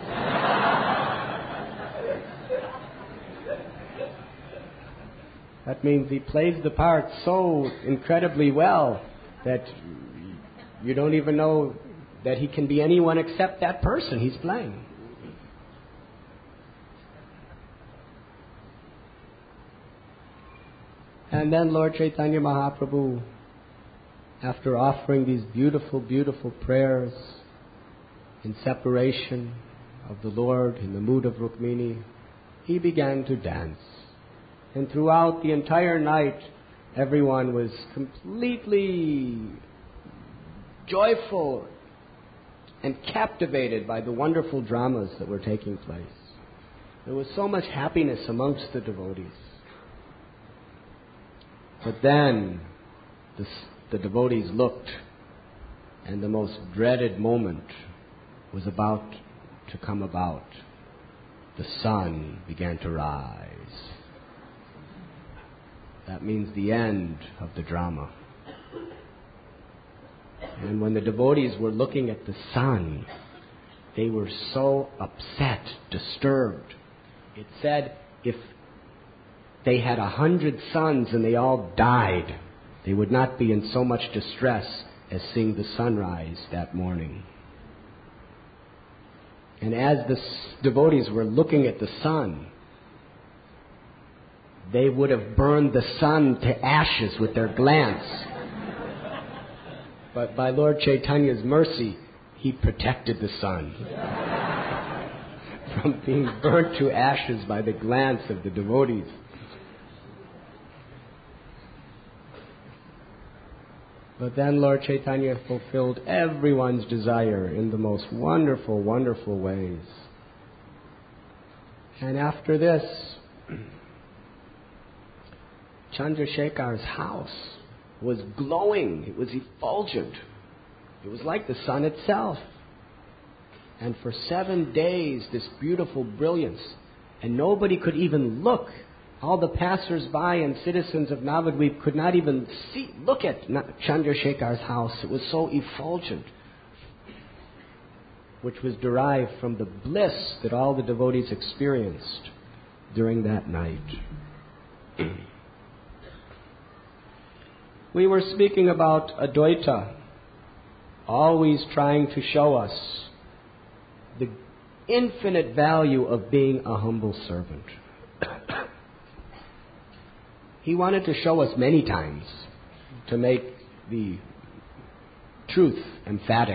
That means he plays the part so incredibly well that you don't even know that he can be anyone except that person he's playing. And then Lord Chaitanya Mahaprabhu, after offering these beautiful, beautiful prayers in separation of the Lord in the mood of Rukmini, he began to dance. And throughout the entire night, everyone was completely joyful and captivated by the wonderful dramas that were taking place. There was so much happiness amongst the devotees. But then the, the devotees looked, and the most dreaded moment was about to come about. The sun began to rise. That means the end of the drama. And when the devotees were looking at the sun, they were so upset, disturbed. It said if they had a hundred sons and they all died, they would not be in so much distress as seeing the sunrise that morning. And as the devotees were looking at the sun, they would have burned the sun to ashes with their glance. But by Lord Chaitanya's mercy, he protected the sun from being burnt to ashes by the glance of the devotees. But then Lord Chaitanya fulfilled everyone's desire in the most wonderful, wonderful ways. And after this, Chandrasekhar's house was glowing. It was effulgent. It was like the sun itself. And for seven days, this beautiful brilliance. And nobody could even look. All the passers-by and citizens of Navadvip could not even see, look at Chandrasekhar's house. It was so effulgent, which was derived from the bliss that all the devotees experienced during that night. We were speaking about Advaita, always trying to show us the infinite value of being a humble servant. He wanted to show us many times to make the truth emphatic.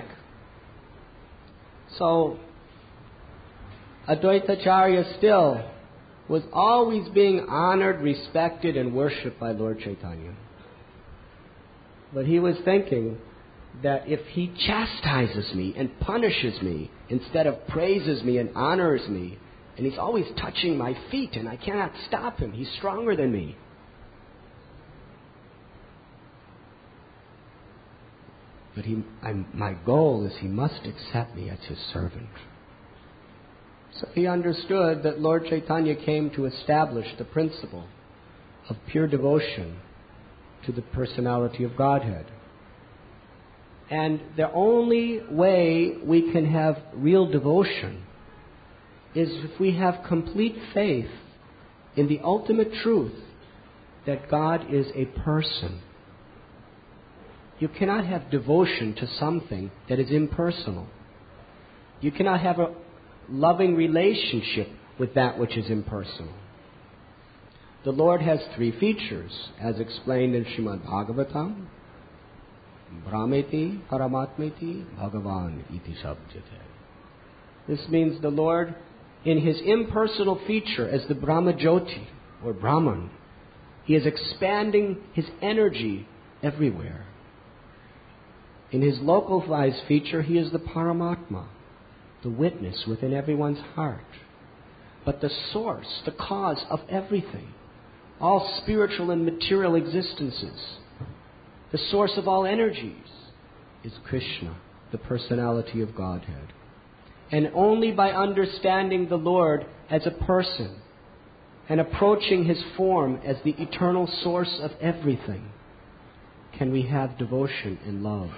So, Advaitacharya still was always being honored, respected, and worshipped by Lord Chaitanya. But he was thinking that if he chastises me and punishes me instead of praises me and honors me, and he's always touching my feet and I cannot stop him, he's stronger than me. But he, I'm, my goal is he must accept me as his servant. So he understood that Lord Chaitanya came to establish the principle of pure devotion to the personality of Godhead. And the only way we can have real devotion is if we have complete faith in the ultimate truth that God is a person. You cannot have devotion to something that is impersonal. You cannot have a loving relationship with that which is impersonal. The Lord has three features, as explained in Srimad Bhagavatam. Brahmeti, Paramatmeti, Bhagavan iti sabjate. This means the Lord, in His impersonal feature as the Brahmajyoti, or Brahman, He is expanding His energy everywhere. In His localized feature, He is the Paramatma, the witness within everyone's heart. But the source, the cause of everything, all spiritual and material existences, the source of all energies, is Krishna, the personality of Godhead. And only by understanding the Lord as a person and approaching His form as the eternal source of everything can we have devotion and love.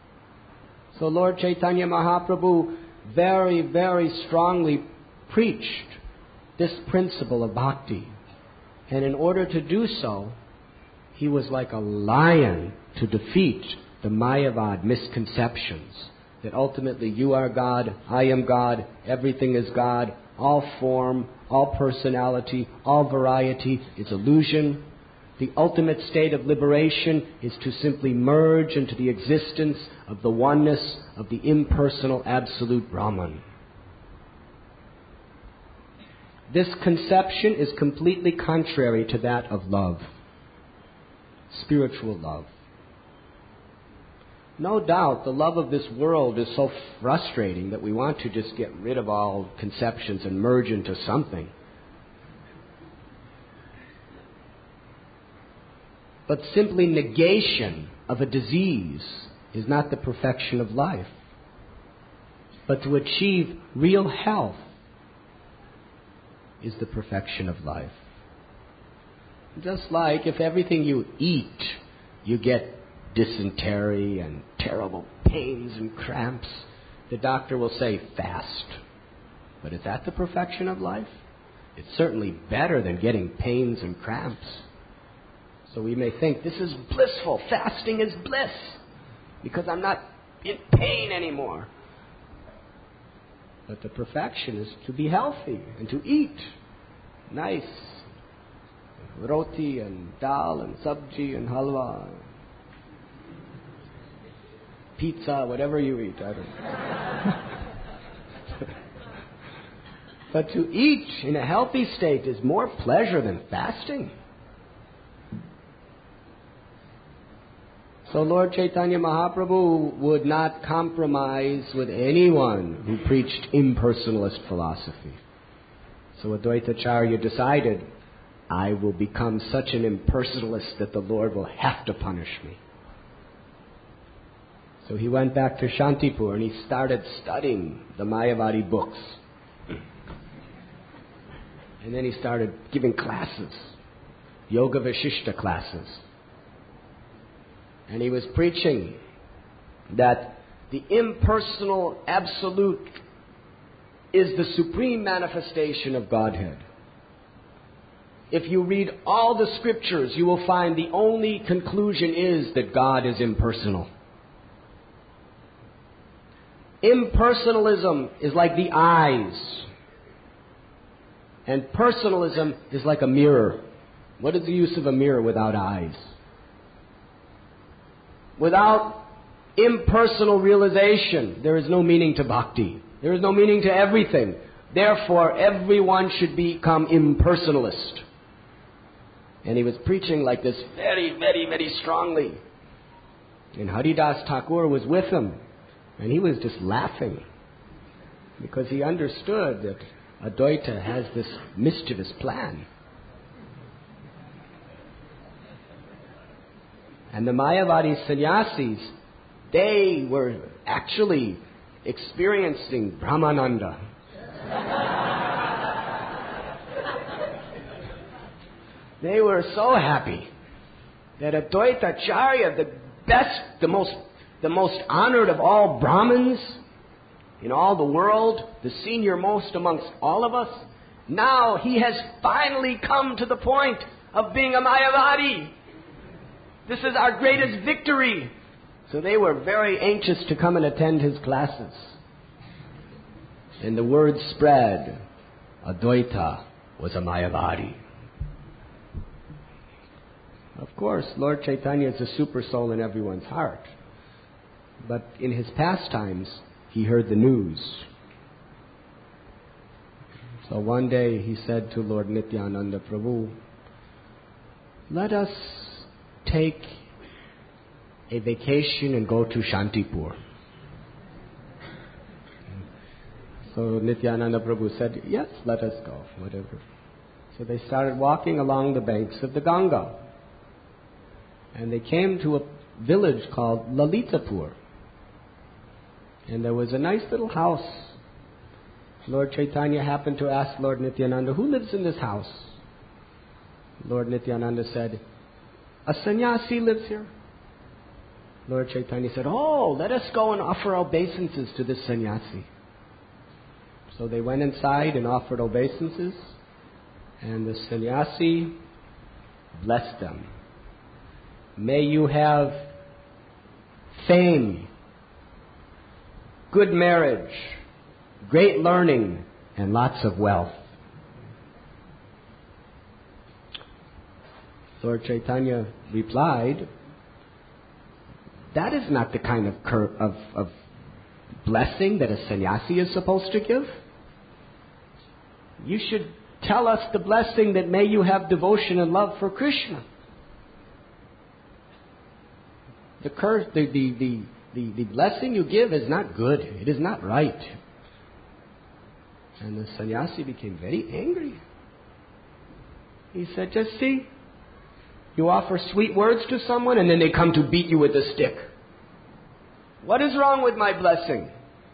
So Lord Chaitanya Mahaprabhu very, very strongly preached this principle of bhakti. And in order to do so, he was like a lion to defeat the Mayavad misconceptions that ultimately you are God, I am God, everything is God, all form, all personality, all variety is illusion. The ultimate state of liberation is to simply merge into the existence of the oneness of the impersonal absolute Brahman. This conception is completely contrary to that of love, spiritual love. No doubt the love of this world is so frustrating that we want to just get rid of all conceptions and merge into something. But simply negation of a disease is not the perfection of life. But to achieve real health is the perfection of life. Just like if everything you eat, you get dysentery and terrible pains and cramps, the doctor will say, fast. But is that the perfection of life? It's certainly better than getting pains and cramps. So we may think, this is blissful. Fasting is bliss because I'm not in pain anymore. But the perfection is to be healthy and to eat nice. Roti and dal and sabji and halwa. Pizza, whatever you eat. I don't know. But to eat in a healthy state is more pleasure than fasting. So Lord Chaitanya Mahaprabhu would not compromise with anyone who preached impersonalist philosophy. So Advaita Acharya decided, I will become such an impersonalist that the Lord will have to punish me. So he went back to Shantipur and he started studying the Mayavadi books. And then he started giving classes, Yoga Vashishta classes. And he was preaching that the impersonal absolute is the supreme manifestation of Godhead. If you read all the scriptures, you will find the only conclusion is that God is impersonal. Impersonalism is like the eyes. And personalism is like a mirror. What is the use of a mirror without eyes? Without impersonal realization, there is no meaning to bhakti. There is no meaning to everything. Therefore, everyone should become impersonalist. And he was preaching like this very, very, very strongly. And Haridas Thakur was with him. And he was just laughing. Because he understood that Advaita has this mischievous plan. And the Mayavadi sannyasis, they were actually experiencing Brahmananda. They were so happy that Advaita Acharya, the best, the most, the most honored of all Brahmins in all the world, the senior most amongst all of us, now he has finally come to the point of being a Mayavadi. This is our greatest victory. So they were very anxious to come and attend his classes. And the word spread, Advaita was a Mayavadi. Of course, Lord Chaitanya is a super soul in everyone's heart. But in his pastimes, he heard the news. So one day he said to Lord Nityananda Prabhu, let us take a vacation and go to Shantipur. So Nityananda Prabhu said, yes, let us go, whatever. So they started walking along the banks of the Ganga. And they came to a village called Lalitapur. And there was a nice little house. Lord Chaitanya happened to ask Lord Nityananda, who lives in this house? Lord Nityananda said, a sannyasi lives here. Lord Chaitanya said, oh, let us go and offer obeisances to this sannyasi. So they went inside and offered obeisances. And the sannyasi blessed them. May you have fame, good marriage, great learning, and lots of wealth. Lord Chaitanya replied, that is not the kind of, cur- of, of blessing that a sannyasi is supposed to give. You should tell us the blessing that may you have devotion and love for Krishna. The, curse, the, the, the, the, the blessing you give is not good. It is not right. And the sannyasi became very angry. He said, just see, you offer sweet words to someone and then they come to beat you with a stick. What is wrong with my blessing?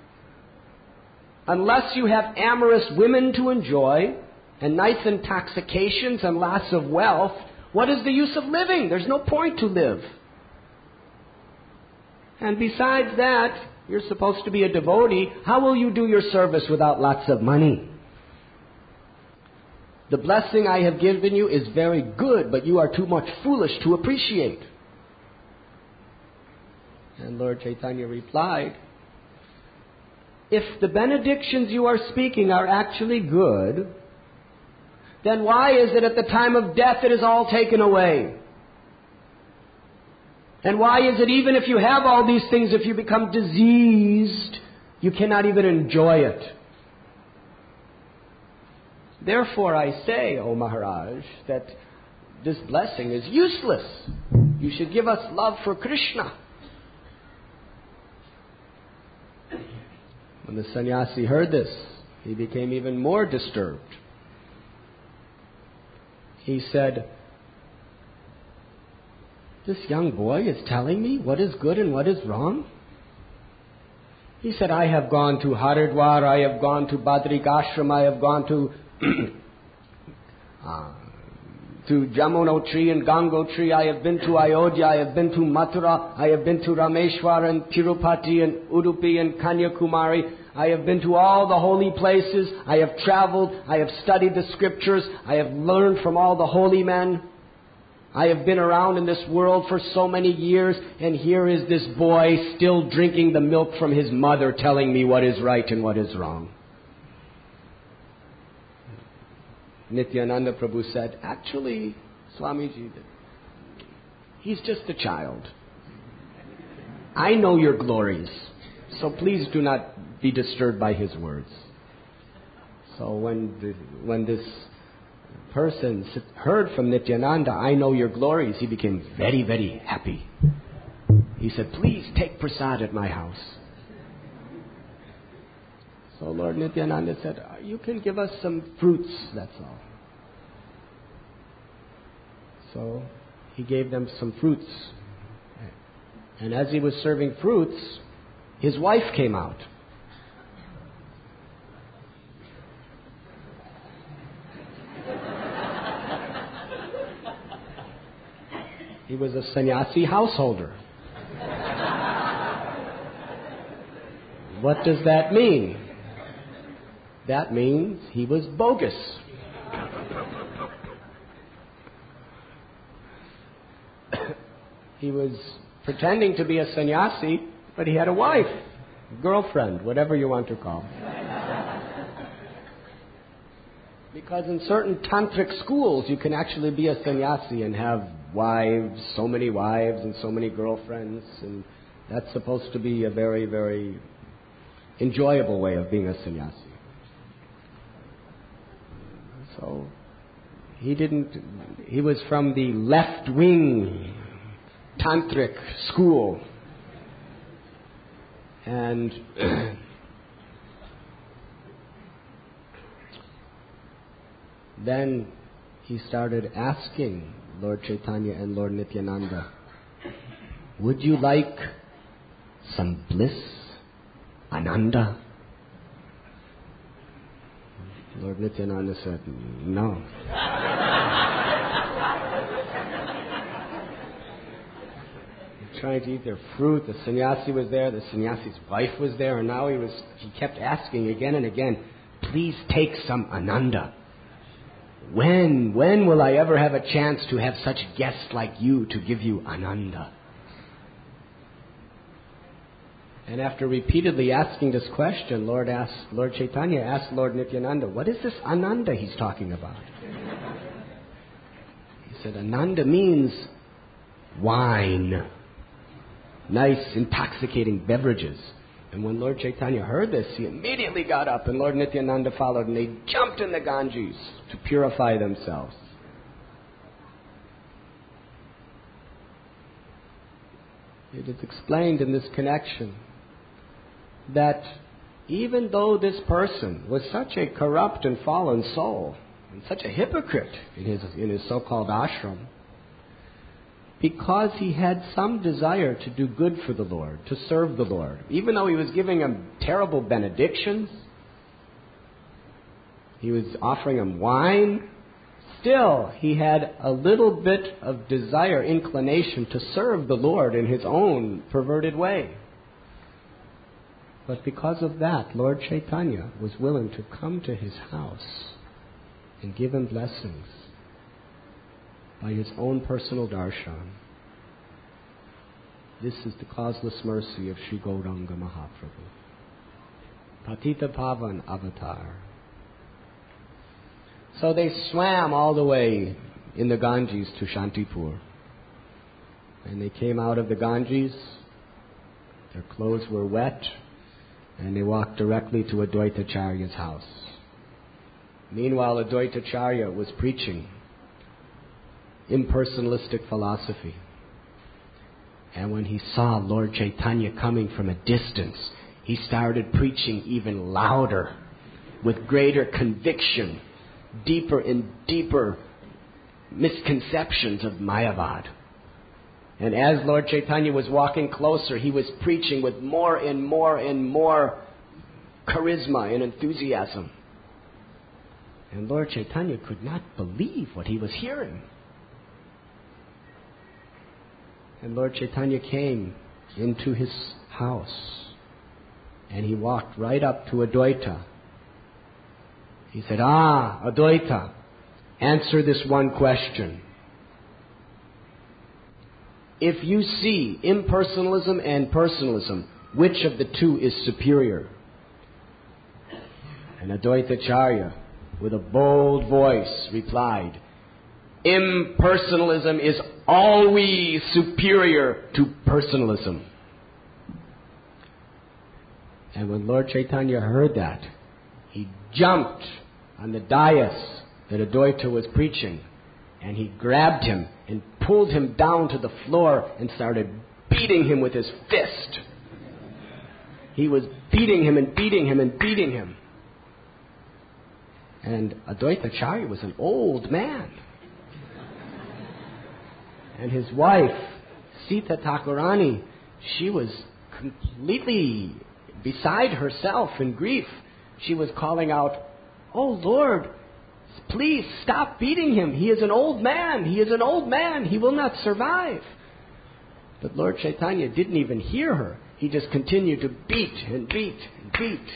Unless you have amorous women to enjoy and nice intoxications and lots of wealth, what is the use of living? There's no point to live. And besides that, you're supposed to be a devotee. How will you do your service without lots of money? The blessing I have given you is very good, but you are too much foolish to appreciate. And Lord Chaitanya replied, if the benedictions you are speaking are actually good, then why is it at the time of death it is all taken away? And why is it even if you have all these things, if you become diseased, you cannot even enjoy it? Therefore I say, O Maharaj, that this blessing is useless. You should give us love for Krishna. When the sannyasi heard this, he became even more disturbed. He said, this young boy is telling me what is good and what is wrong? He said, I have gone to Haridwar, I have gone to Badrikashram, I have gone to uh, to Jamunotri and Gangotri, I have been to Ayodhya, I have been to Mathura, I have been to Rameshwar and Tirupati and Udupi and Kanyakumari, I have been to all the holy places, I have traveled, I have studied the scriptures, I have learned from all the holy men. I have been around in this world for so many years, and here is this boy still drinking the milk from his mother, telling me what is right and what is wrong. Nityananda Prabhu said, actually, Swamiji, he's just a child. I know your glories, so please do not be disturbed by his words. So when the, when this person heard from Nityananda, I know your glories, he became very, very happy. He said, please take prasad at my house. So Lord Nityananda said, you can give us some fruits, that's all. So he gave them some fruits. And as he was serving fruits, his wife came out. He was a sannyasi householder. What does that mean? That means he was bogus. He was pretending to be a sannyasi, but he had a wife, girlfriend, whatever you want to call it. Because in certain tantric schools, you can actually be a sannyasi and have wives, so many wives and so many girlfriends, and that's supposed to be a very, very enjoyable way of being a sannyasi. So he didn't, he was from the left-wing tantric school. And then he started asking Lord Chaitanya and Lord Nityananda, would you like some bliss, Ananda? Lord Nityananda said, no. Trying to eat their fruit. The sannyasi was there. The sannyasi's wife was there. And now he was, he kept asking again and again, please take some Ananda. When, when will I ever have a chance to have such guests like you to give you Ananda? And after repeatedly asking this question, Lord asked, Lord Chaitanya asked Lord Nityananda, what is this Ananda he's talking about? He said, Ananda means wine. Nice, intoxicating beverages. And when Lord Chaitanya heard this, he immediately got up and Lord Nityananda followed and they jumped in the Ganges to purify themselves. It is explained in this connection that even though this person was such a corrupt and fallen soul, and such a hypocrite in his, in his so-called ashram, because he had some desire to do good for the Lord, to serve the Lord, even though he was giving him terrible benedictions, he was offering him wine, still he had a little bit of desire, inclination to serve the Lord in his own perverted way. But because of that, Lord Chaitanya was willing to come to his house and give him blessings by his own personal darshan. This is the causeless mercy of Sri Gauranga Mahaprabhu. Patita Pavan Avatar. So they swam all the way in the Ganges to Shantipur. And they came out of the Ganges. Their clothes were wet. And they walked directly to Advaitacharya's house. Meanwhile, Advaitacharya was preaching impersonalistic philosophy. And when he saw Lord Chaitanya coming from a distance, he started preaching even louder, with greater conviction, deeper and deeper misconceptions of Mayavad. And as Lord Chaitanya was walking closer, he was preaching with more and more and more charisma and enthusiasm. And Lord Chaitanya could not believe what he was hearing. And Lord Chaitanya came into his house and he walked right up to Advaita. He said, "Ah, Advaita, answer this one question. If you see impersonalism and personalism, which of the two is superior?" And Advaitacharya, with a bold voice, replied, "Impersonalism is always superior to personalism." And when Lord Chaitanya heard that, he jumped on the dais that Advaita was preaching, and he grabbed him and pulled him down to the floor and started beating him with his fist. He was beating him and beating him and beating him. And Advaitacharya was an old man. And his wife, Sita Thakurani, she was completely beside herself in grief. She was calling out, "Oh Lord, please stop beating him. He is an old man. He is an old man. He will not survive." But Lord Chaitanya didn't even hear her. He just continued to beat and beat and beat.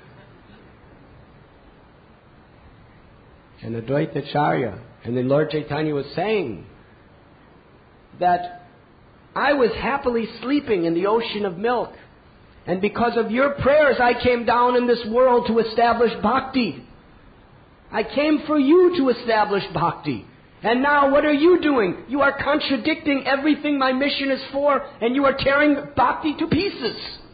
And Advaitacharya, and then Lord Chaitanya was saying that I was happily sleeping in the ocean of milk. And because of your prayers, I came down in this world to establish bhakti. I came for you to establish bhakti. And now what are you doing? You are contradicting everything my mission is for, and you are tearing bhakti to pieces.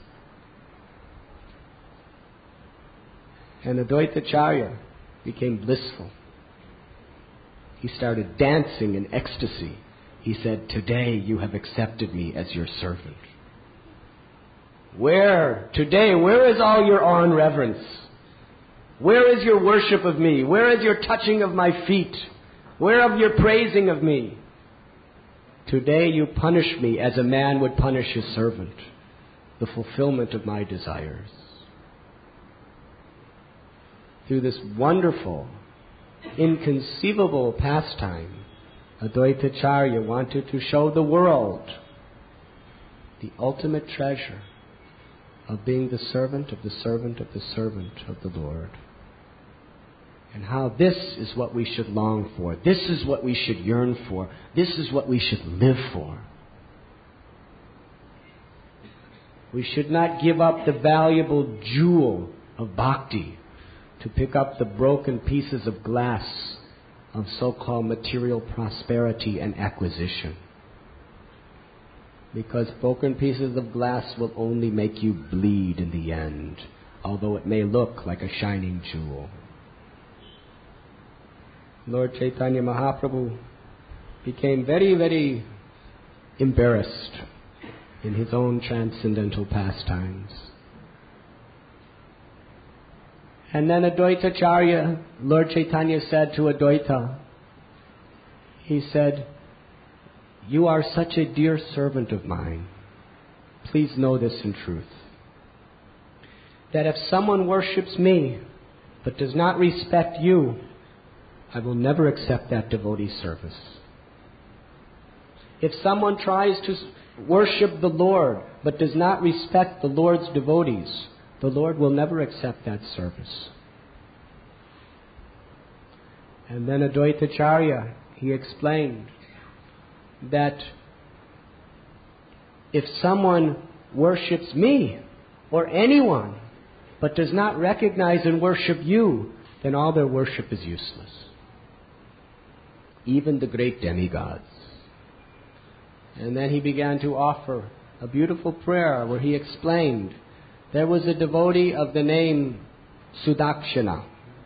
And Advaitacharya became blissful. He started dancing in ecstasy. He said, "Today you have accepted me as your servant." Where? Today, where is all your awe and reverence? Where is your worship of me? Where is your touching of my feet? Where of your praising of me? Today you punish me as a man would punish his servant, the fulfillment of my desires. Through this wonderful, inconceivable pastime, Advaitacharya wanted to show the world the ultimate treasure of being the servant of the servant of the servant of the Lord. And how this is what we should long for. This is what we should yearn for. This is what we should live for. We should not give up the valuable jewel of bhakti to pick up the broken pieces of glass of so-called material prosperity and acquisition. Because broken pieces of glass will only make you bleed in the end, although it may look like a shining jewel. Lord Chaitanya Mahaprabhu became very, very embarrassed in his own transcendental pastimes. And then Advaitacharya, Lord Chaitanya said to Advaita, he said, "You are such a dear servant of mine. Please know this in truth, that if someone worships me but does not respect you, I will never accept that devotee service. If someone tries to worship the Lord but does not respect the Lord's devotees, the Lord will never accept that service. And then Advaitacharya, he explained that if someone worships me or anyone but does not recognize and worship you, then all their worship is useless. Even the great demigods. And then he began to offer a beautiful prayer where he explained there was a devotee of the name Sudakshina.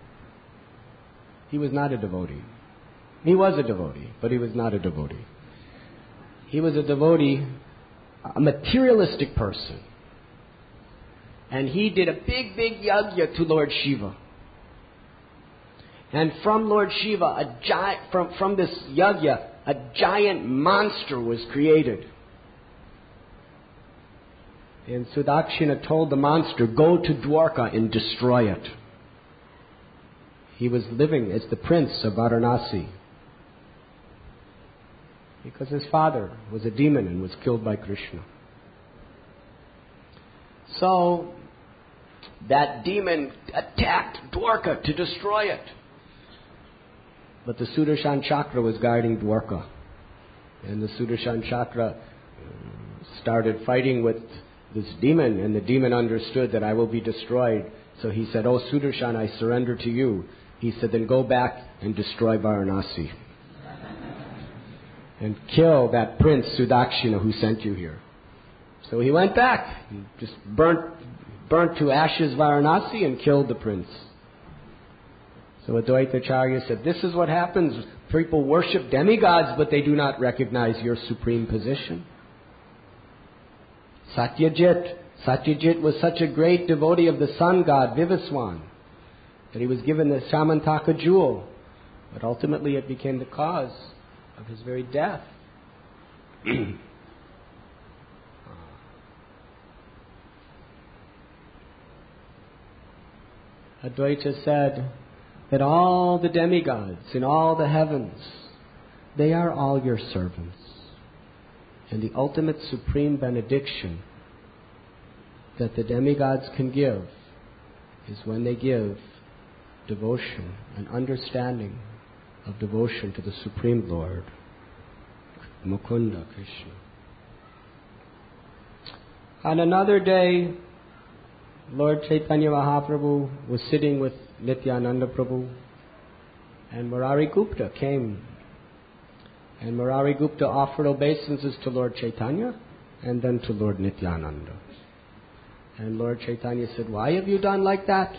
He was not a devotee. He was a devotee, but he was not a devotee. He was a devotee, a materialistic person. And he did a big, big yajna to Lord Shiva. And from Lord Shiva, a giant, from, from this yajna, a giant monster was created. And Sudakshina told the monster, go to Dwarka and destroy it. He was living as the prince of Varanasi. Because his father was a demon and was killed by Krishna. So, that demon attacked Dwarka to destroy it. But the Sudarshan Chakra was guarding Dwarka. And the Sudarshan Chakra started fighting with this demon, and the demon understood that I will be destroyed. So he said, oh Sudarshan, I surrender to you. He said, then go back and destroy Varanasi. And kill that prince Sudakshina who sent you here. So he went back. He just burnt, burnt to ashes Varanasi and killed the prince. So Advaitacharya said, this is what happens. People worship demigods, but they do not recognize your supreme position. Satyajit. Satyajit was such a great devotee of the sun god, Vivaswan, that he was given the Samantaka jewel. But ultimately it became the cause of his very death. Advaita said that all the demigods in all the heavens, they are all your servants. And the ultimate supreme benediction that the demigods can give is when they give devotion and understanding of devotion to the Supreme Lord, Mukunda Krishna. On another day, Lord Chaitanya Mahaprabhu was sitting with Nityananda Prabhu, and Murari Gupta came. And Murari Gupta offered obeisances to Lord Chaitanya and then to Lord Nityananda. And Lord Chaitanya said, why have you done like that?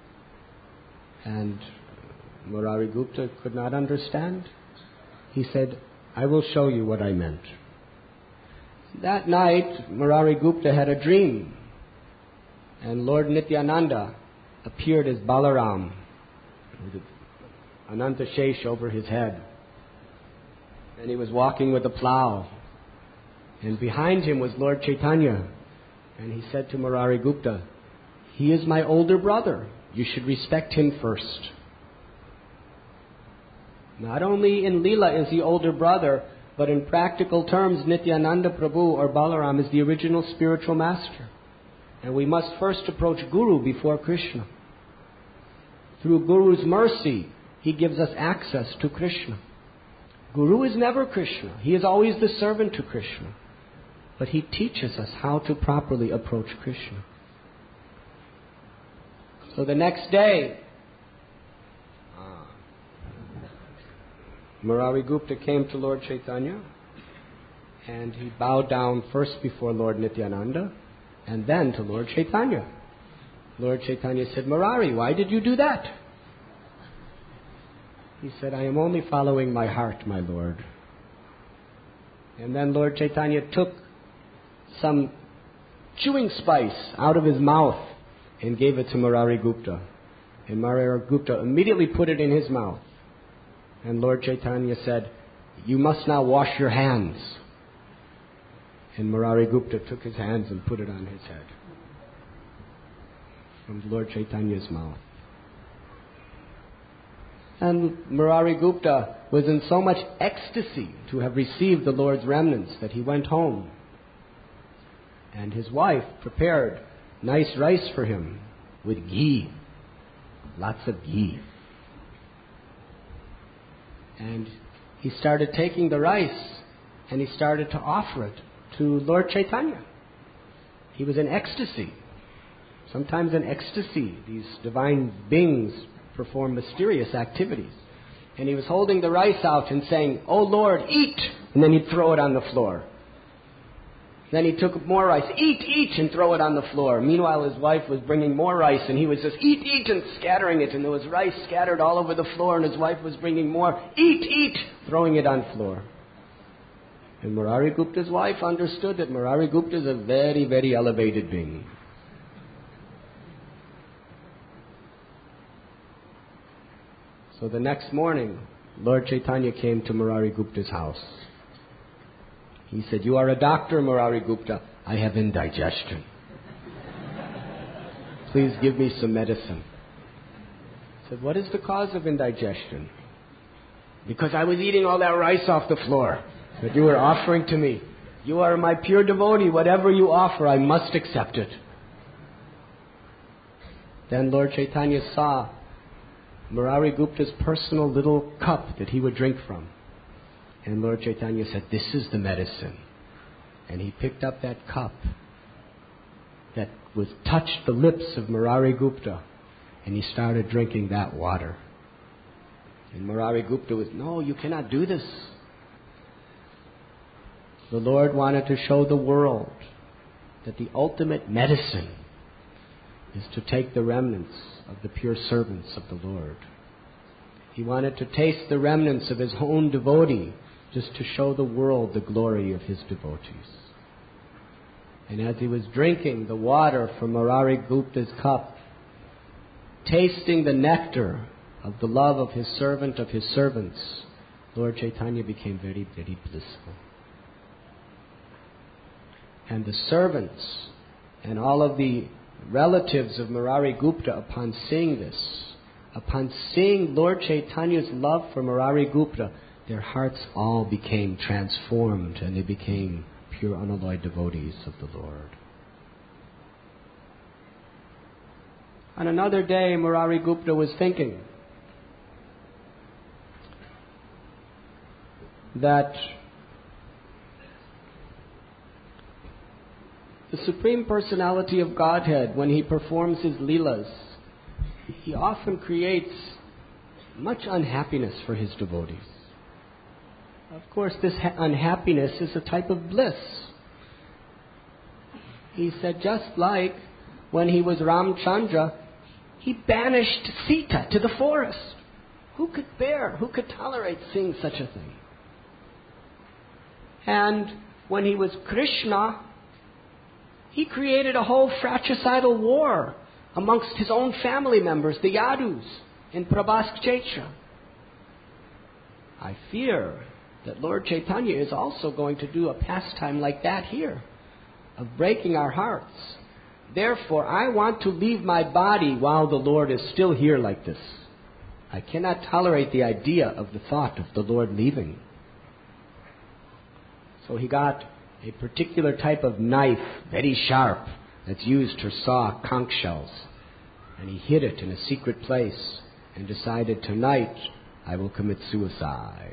And Murari Gupta could not understand. He said, I will show you what I meant. That night, Murari Gupta had a dream. And Lord Nityananda appeared as Balaram, with Ananta Shesh over his head. And he was walking with a plow. And behind him was Lord Chaitanya. And he said to Murari Gupta, he is my older brother. You should respect him first. Not only in Leela is he older brother, but in practical terms, Nityananda Prabhu or Balaram is the original spiritual master. And we must first approach Guru before Krishna. Through Guru's mercy, he gives us access to Krishna. Guru is never Krishna. He is always the servant to Krishna. But he teaches us how to properly approach Krishna. So the next day, Murari Gupta came to Lord Chaitanya, and he bowed down first before Lord Nityananda and then to Lord Chaitanya. Lord Chaitanya said, Murari, why did you do that? He said, I am only following my heart, my Lord. And then Lord Chaitanya took some chewing spice out of his mouth and gave it to Murari Gupta. And Murari Gupta immediately put it in his mouth. And Lord Chaitanya said, you must now wash your hands. And Murari Gupta took his hands and put it on his head from Lord Chaitanya's mouth. And Murari Gupta was in so much ecstasy to have received the Lord's remnants that he went home. And his wife prepared nice rice for him with ghee, lots of ghee. And he started taking the rice and he started to offer it to Lord Chaitanya. He was in ecstasy. Sometimes in ecstasy, these divine beings perform mysterious activities. And he was holding the rice out and saying, "Oh Lord, eat!" And then he'd throw it on the floor. Then he took more rice, "Eat, eat!" and throw it on the floor. Meanwhile, his wife was bringing more rice and he was just, "Eat, eat!" and scattering it. And there was rice scattered all over the floor and his wife was bringing more, "Eat, eat!" throwing it on the floor. And Murari Gupta's wife understood that Murari Gupta is a very, very elevated being. So the next morning, Lord Chaitanya came to Murari Gupta's house. He said, "You are a doctor, Murari Gupta. I have indigestion. Please give me some medicine." He said, "What is the cause of indigestion?" "Because I was eating all that rice off the floor that you were offering to me. You are my pure devotee. Whatever you offer, I must accept it." Then Lord Chaitanya saw Murari Gupta's personal little cup that he would drink from. And Lord Chaitanya said, "This is the medicine." And he picked up that cup that was touched the lips of Murari Gupta, and he started drinking that water. And Murari Gupta was, "No, you cannot do this." The Lord wanted to show the world that the ultimate medicine is to take the remnants of the pure servants of the Lord. He wanted to taste the remnants of his own devotee just to show the world the glory of his devotees. And as he was drinking the water from Murari Gupta's cup, tasting the nectar of the love of his servant of his servants, Lord Chaitanya became very, very blissful. And the servants and all of the relatives of Murari Gupta, upon seeing this, upon seeing Lord Chaitanya's love for Murari Gupta, their hearts all became transformed and they became pure unalloyed devotees of the Lord. On another day, Murari Gupta was thinking that the Supreme Personality of Godhead, when He performs His Leelas, He often creates much unhappiness for His devotees. Of course, this ha- unhappiness is a type of bliss. He said, just like when He was Ramchandra, He banished Sita to the forest. Who could bear, who could tolerate seeing such a thing? And when He was Krishna, He created a whole fratricidal war amongst His own family members, the Yadus, in Prabhask Chaitra. I fear that Lord Chaitanya is also going to do a pastime like that here, of breaking our hearts. Therefore, I want to leave my body while the Lord is still here like this. I cannot tolerate the idea of the thought of the Lord leaving. So he got a particular type of knife, very sharp, that's used to saw conch shells. And he hid it in a secret place and decided, tonight I will commit suicide.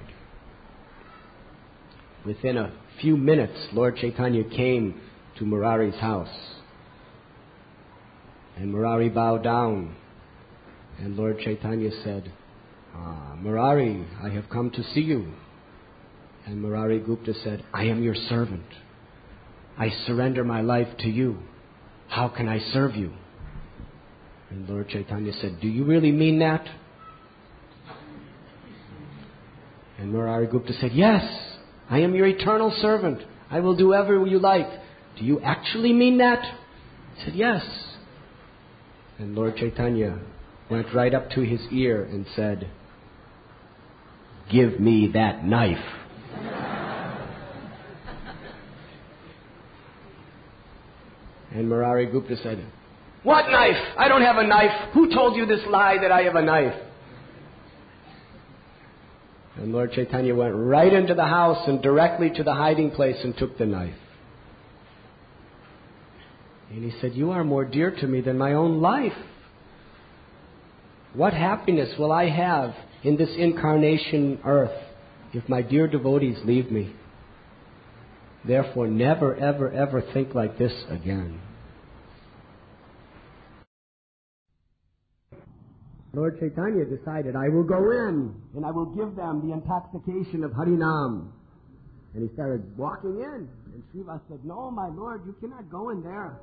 Within a few minutes, Lord Chaitanya came to Murari's house. And Murari bowed down. And Lord Chaitanya said, ah, Murari, I have come to see you. And Murari Gupta said, I am your servant. I surrender my life to you. How can I serve you? And Lord Chaitanya said, do you really mean that? And Murari Gupta said, yes, I am your eternal servant. I will do whatever you like. Do you actually mean that? He said, yes. And Lord Chaitanya went right up to his ear and said, give me that knife. And Murari Gupta said, what knife? I don't have a knife. Who told you this lie that I have a knife? And Lord Chaitanya went right into the house and directly to the hiding place and took the knife. And he said, "You are more dear to me than my own life. What happiness will I have in this incarnation earth if my dear devotees leave me? Therefore, never, ever, ever think like this again." Lord Chaitanya decided, "I will go in and I will give them the intoxication of Harinam." And he started walking in. And Srivas said, "No, my Lord, you cannot go in there."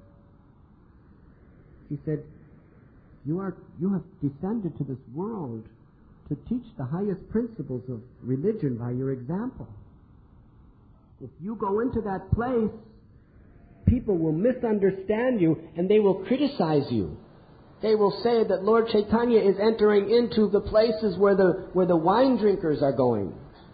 He said, You are you have descended to this world to teach the highest principles of religion by your example. If you go into that place, people will misunderstand you and they will criticize you. They will say that Lord Chaitanya is entering into the places where the where the wine drinkers are going.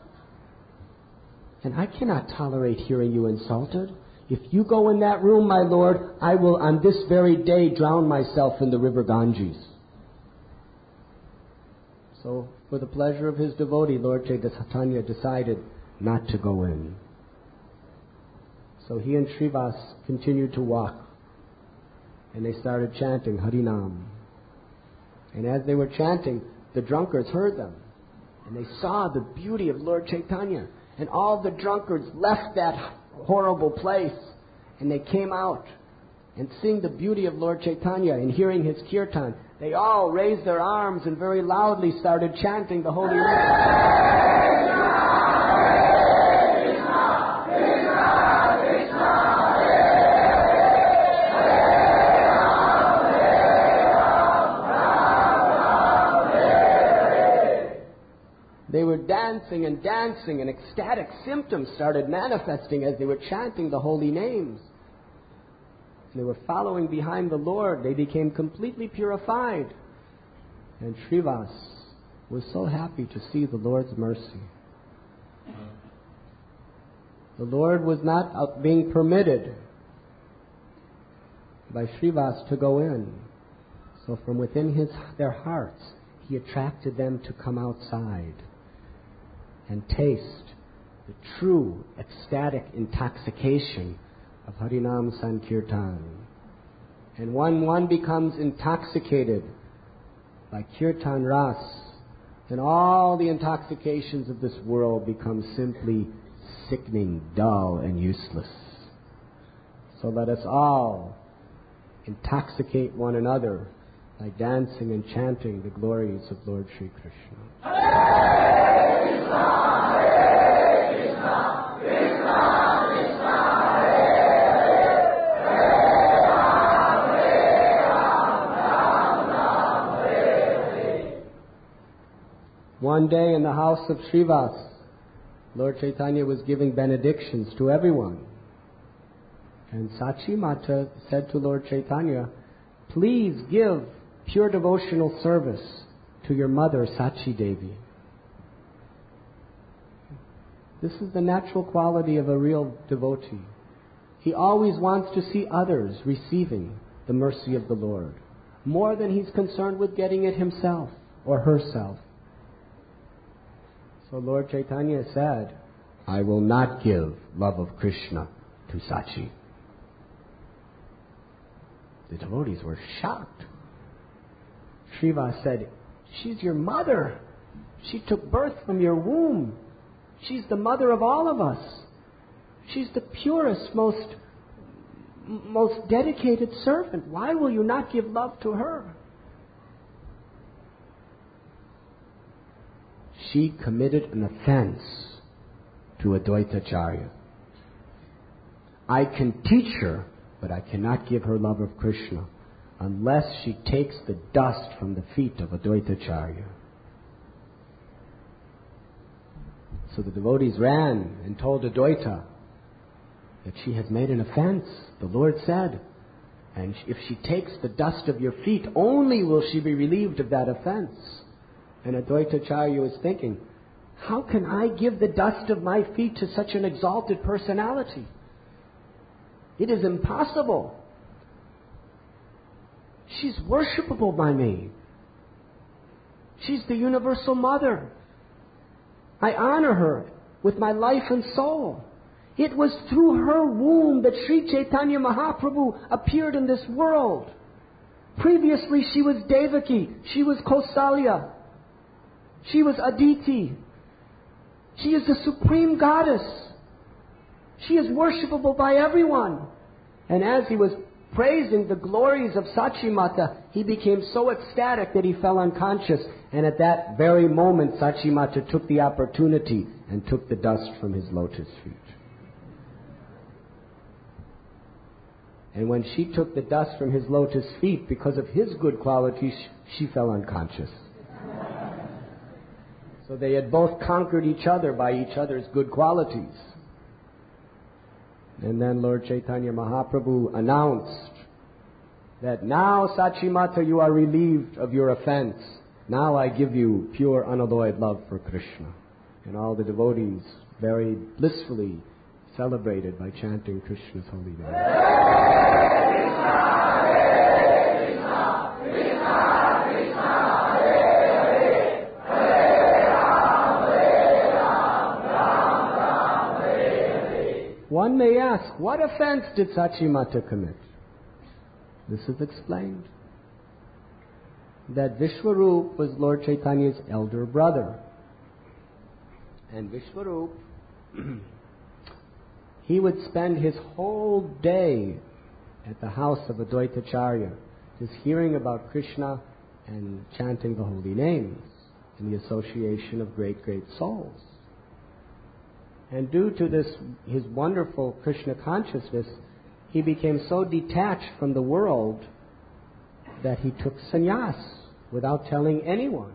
And I cannot tolerate hearing you insulted. If you go in that room, my Lord, I will on this very day drown myself in the river Ganges. So, for the pleasure of his devotee, Lord Chaitanya decided not to go in. So he and Srivas continued to walk. And they started chanting Harinam. And as they were chanting, the drunkards heard them. And they saw the beauty of Lord Chaitanya. And all the drunkards left that horrible place. And they came out. And seeing the beauty of Lord Chaitanya and hearing his kirtan, they all raised their arms and very loudly started chanting the holy name. They were dancing and dancing, and ecstatic symptoms started manifesting as they were chanting the holy names. They were following behind the Lord. They became completely purified. And Srivas was so happy to see the Lord's mercy. The Lord was not being permitted by Srivas to go in. So from within his, their hearts, he attracted them to come outside and taste the true ecstatic intoxication of Harinam Sankirtan. And when one becomes intoxicated by Kirtan Ras, then all the intoxications of this world become simply sickening, dull, and useless. So let us all intoxicate one another by dancing and chanting the glories of Lord Sri Krishna. One day in the house of Srivas, Lord Chaitanya was giving benedictions to everyone. And Sachi Mata said to Lord Chaitanya, "Please give pure devotional service to your mother, Sachi Devi." This is the natural quality of a real devotee. He always wants to see others receiving the mercy of the Lord, more than he's concerned with getting it himself or herself. So Lord Chaitanya said, "I will not give love of Krishna to Sachi." The devotees were shocked. Srivas said, "She's your mother. She took birth from your womb. She's the mother of all of us. She's the purest, most, most dedicated servant. Why will you not give love to her?" She committed an offense to Advaitacharya. I can teach her, but I cannot give her love of Krishna unless she takes the dust from the feet of Advaitacharya. So the devotees ran and told Advaita that she has made an offense. The Lord said, and if she takes the dust of your feet, only will she be relieved of that offense. And Advaitacharya was thinking, how can I give the dust of my feet to such an exalted personality? It is impossible. She's worshipable by me. She's the universal mother. I honor her with my life and soul. It was through her womb that Sri Chaitanya Mahaprabhu appeared in this world. Previously she was Devaki, she was Kausalya, she was Aditi. She is the supreme goddess. She is worshipable by everyone. And as he was praising the glories of Sachi Mata, he became so ecstatic that he fell unconscious. And at that very moment, Sachi Mata took the opportunity and took the dust from his lotus feet. And when she took the dust from his lotus feet, because of his good qualities, she fell unconscious. So they had both conquered each other by each other's good qualities. And then Lord Chaitanya Mahaprabhu announced that now, Sachi Mata, you are relieved of your offense. Now I give you pure unalloyed love for Krishna. And all the devotees very blissfully celebrated by chanting Krishna's holy name. Hare Krishna, Hare Krishna, Krishna Krishna, Hare Hare, Hare Ram, Hare Ram, Ram Ram, Hare Hare. One may ask, what offense did Sachi Mata commit? This is explained. That Vishwarup was Lord Chaitanya's elder brother. And Vishwarup, he would spend his whole day at the house of Advaitacharya, just hearing about Krishna and chanting the holy names in the association of great, great souls. And due to this, his wonderful Krishna consciousness, he became so detached from the world that he took sannyas without telling anyone.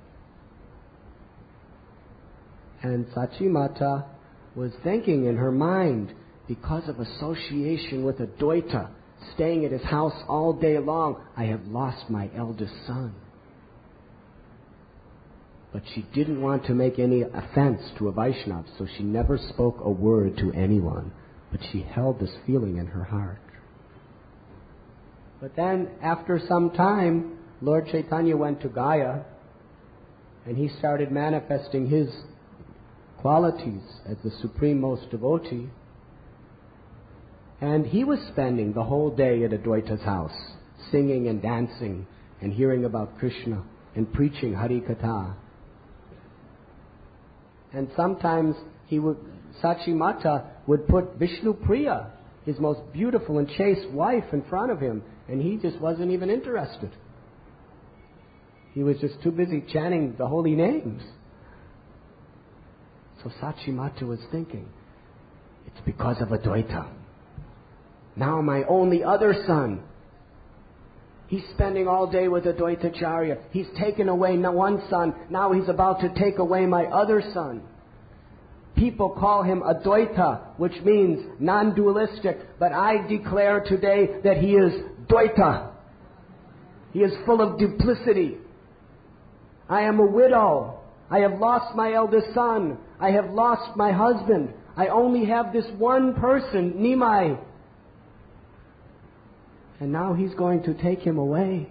And Sachi Mata was thinking in her mind, because of association with Advaita, staying at his house all day long, I have lost my eldest son. But she didn't want to make any offense to a Vaishnava, so she never spoke a word to anyone. But she held this feeling in her heart. But then, after some time, Lord Chaitanya went to Gaya, and he started manifesting his qualities as the supreme most devotee. And he was spending the whole day at Advaita's house, singing and dancing and hearing about Krishna and preaching Hari Katha. And sometimes he would, Sachi Mata would put Vishnu Priya, his most beautiful and chaste wife, in front of him, and he just wasn't even interested. He was just too busy chanting the holy names. So Sachi Mata was thinking, it's because of Advaita. Now my only other son, he's spending all day with Advaitacharya. He's taken away one son. Now he's about to take away my other son. People call him Advaita, which means non-dualistic. But I declare today that he is Dvaita. He is full of duplicity. I am a widow. I have lost my eldest son. I have lost my husband. I only have this one person, Nimai. And now he's going to take him away.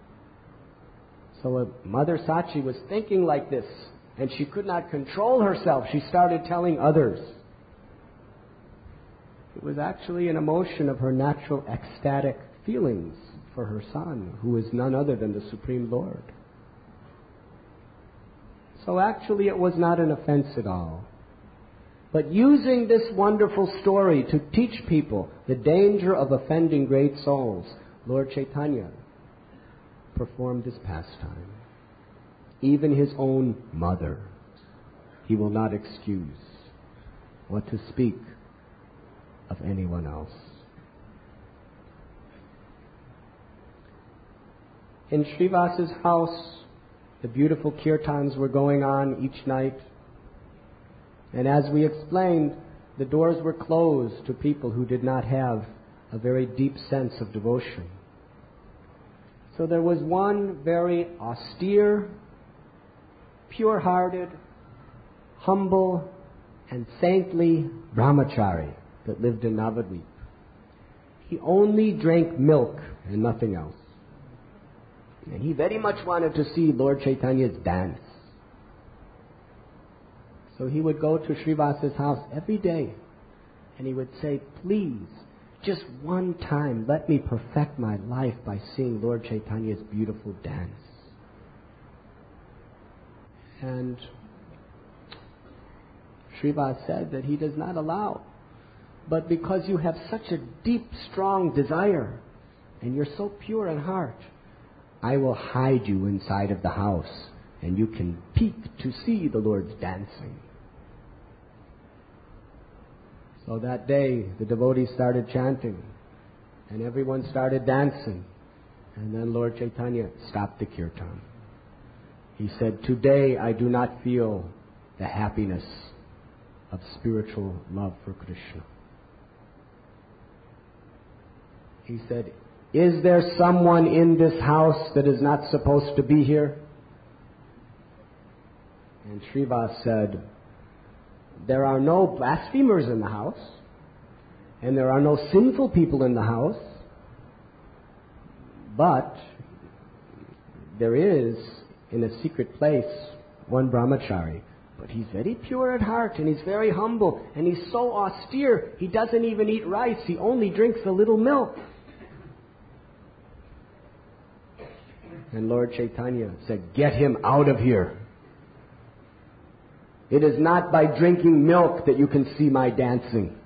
So uh, Mother Sachi was thinking like this, and she could not control herself. She started telling others. It was actually an emotion of her natural ecstatic feelings for her son, who is none other than the Supreme Lord. So actually it was not an offense at all. But using this wonderful story to teach people the danger of offending great souls, Lord Chaitanya performed this pastime. Even his own mother he will not excuse. What to speak of anyone else. In Srivasa's house, the beautiful kirtans were going on each night. And as we explained, the doors were closed to people who did not have a very deep sense of devotion. So there was one very austere, pure-hearted, humble, and saintly brahmachari that lived in Navadvip. He only drank milk and nothing else. And he very much wanted to see Lord Chaitanya's dance. So he would go to Srivasa's house every day, and he would say, please, just one time, let me perfect my life by seeing Lord Chaitanya's beautiful dance. And Srivas said that he does not allow. But because you have such a deep, strong desire, and you're so pure in heart, I will hide you inside of the house, and you can peek to see the Lord's dancing. So that day, the devotees started chanting, and everyone started dancing. And then Lord Chaitanya stopped the kirtan. He said, today I do not feel the happiness of spiritual love for Krishna. He said, is there someone in this house that is not supposed to be here? And Srivas said, there are no blasphemers in the house, and there are no sinful people in the house, but there is, in a secret place, one brahmachari. But he's very pure at heart, and he's very humble, and he's so austere, he doesn't even eat rice, he only drinks a little milk. And Lord Chaitanya said, get him out of here. It is not by drinking milk that you can see my dancing.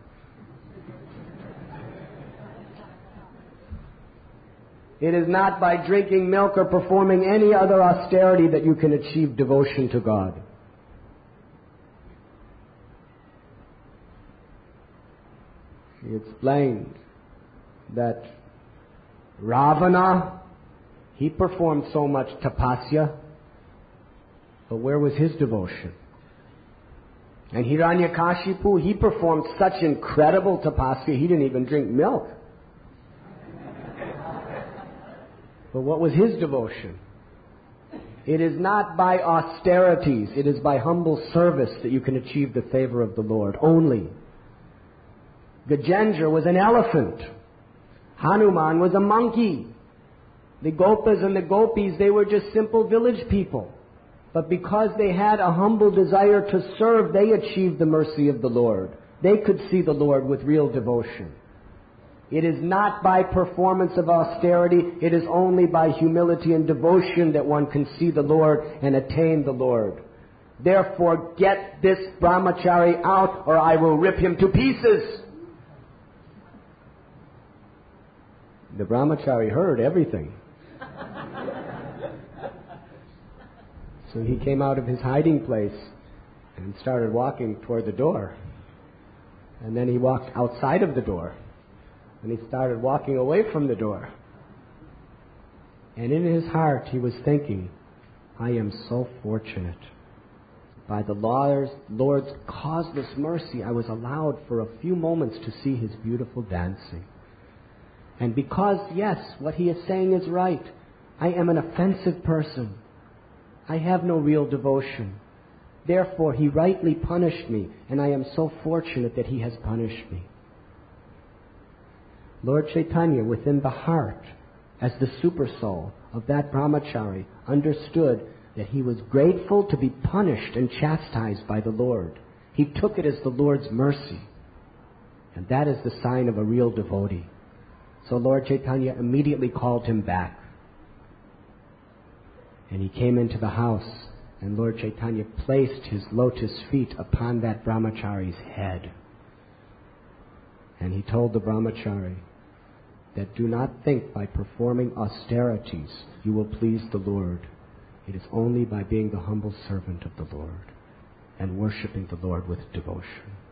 It is not by drinking milk or performing any other austerity that you can achieve devotion to God. He explained that Ravana, he performed so much tapasya, but where was his devotion? And Hiranyakashipu, he performed such incredible tapasya, he didn't even drink milk. But what was his devotion? It is not by austerities, it is by humble service that you can achieve the favor of the Lord only. Gajendra was an elephant. Hanuman was a monkey. The Gopas and the Gopis, they were just simple village people. But because they had a humble desire to serve, they achieved the mercy of the Lord. They could see the Lord with real devotion. It is not by performance of austerity, it is only by humility and devotion that one can see the Lord and attain the Lord. Therefore, get this brahmachari out, or I will rip him to pieces. The brahmachari heard everything. So he came out of his hiding place and started walking toward the door. And then he walked outside of the door. And he started walking away from the door. And in his heart he was thinking, I am so fortunate. By the Lord's, Lord's causeless mercy, I was allowed for a few moments to see his beautiful dancing. And because, yes, what he is saying is right, I am an offensive person. I have no real devotion. Therefore, he rightly punished me, and I am so fortunate that he has punished me. Lord Chaitanya, within the heart, as the super soul of that brahmachari, understood that he was grateful to be punished and chastised by the Lord. He took it as the Lord's mercy. And that is the sign of a real devotee. So Lord Chaitanya immediately called him back. And he came into the house, and Lord Chaitanya placed his lotus feet upon that brahmachari's head. And he told the brahmachari that do not think by performing austerities you will please the Lord. It is only by being the humble servant of the Lord and worshiping the Lord with devotion.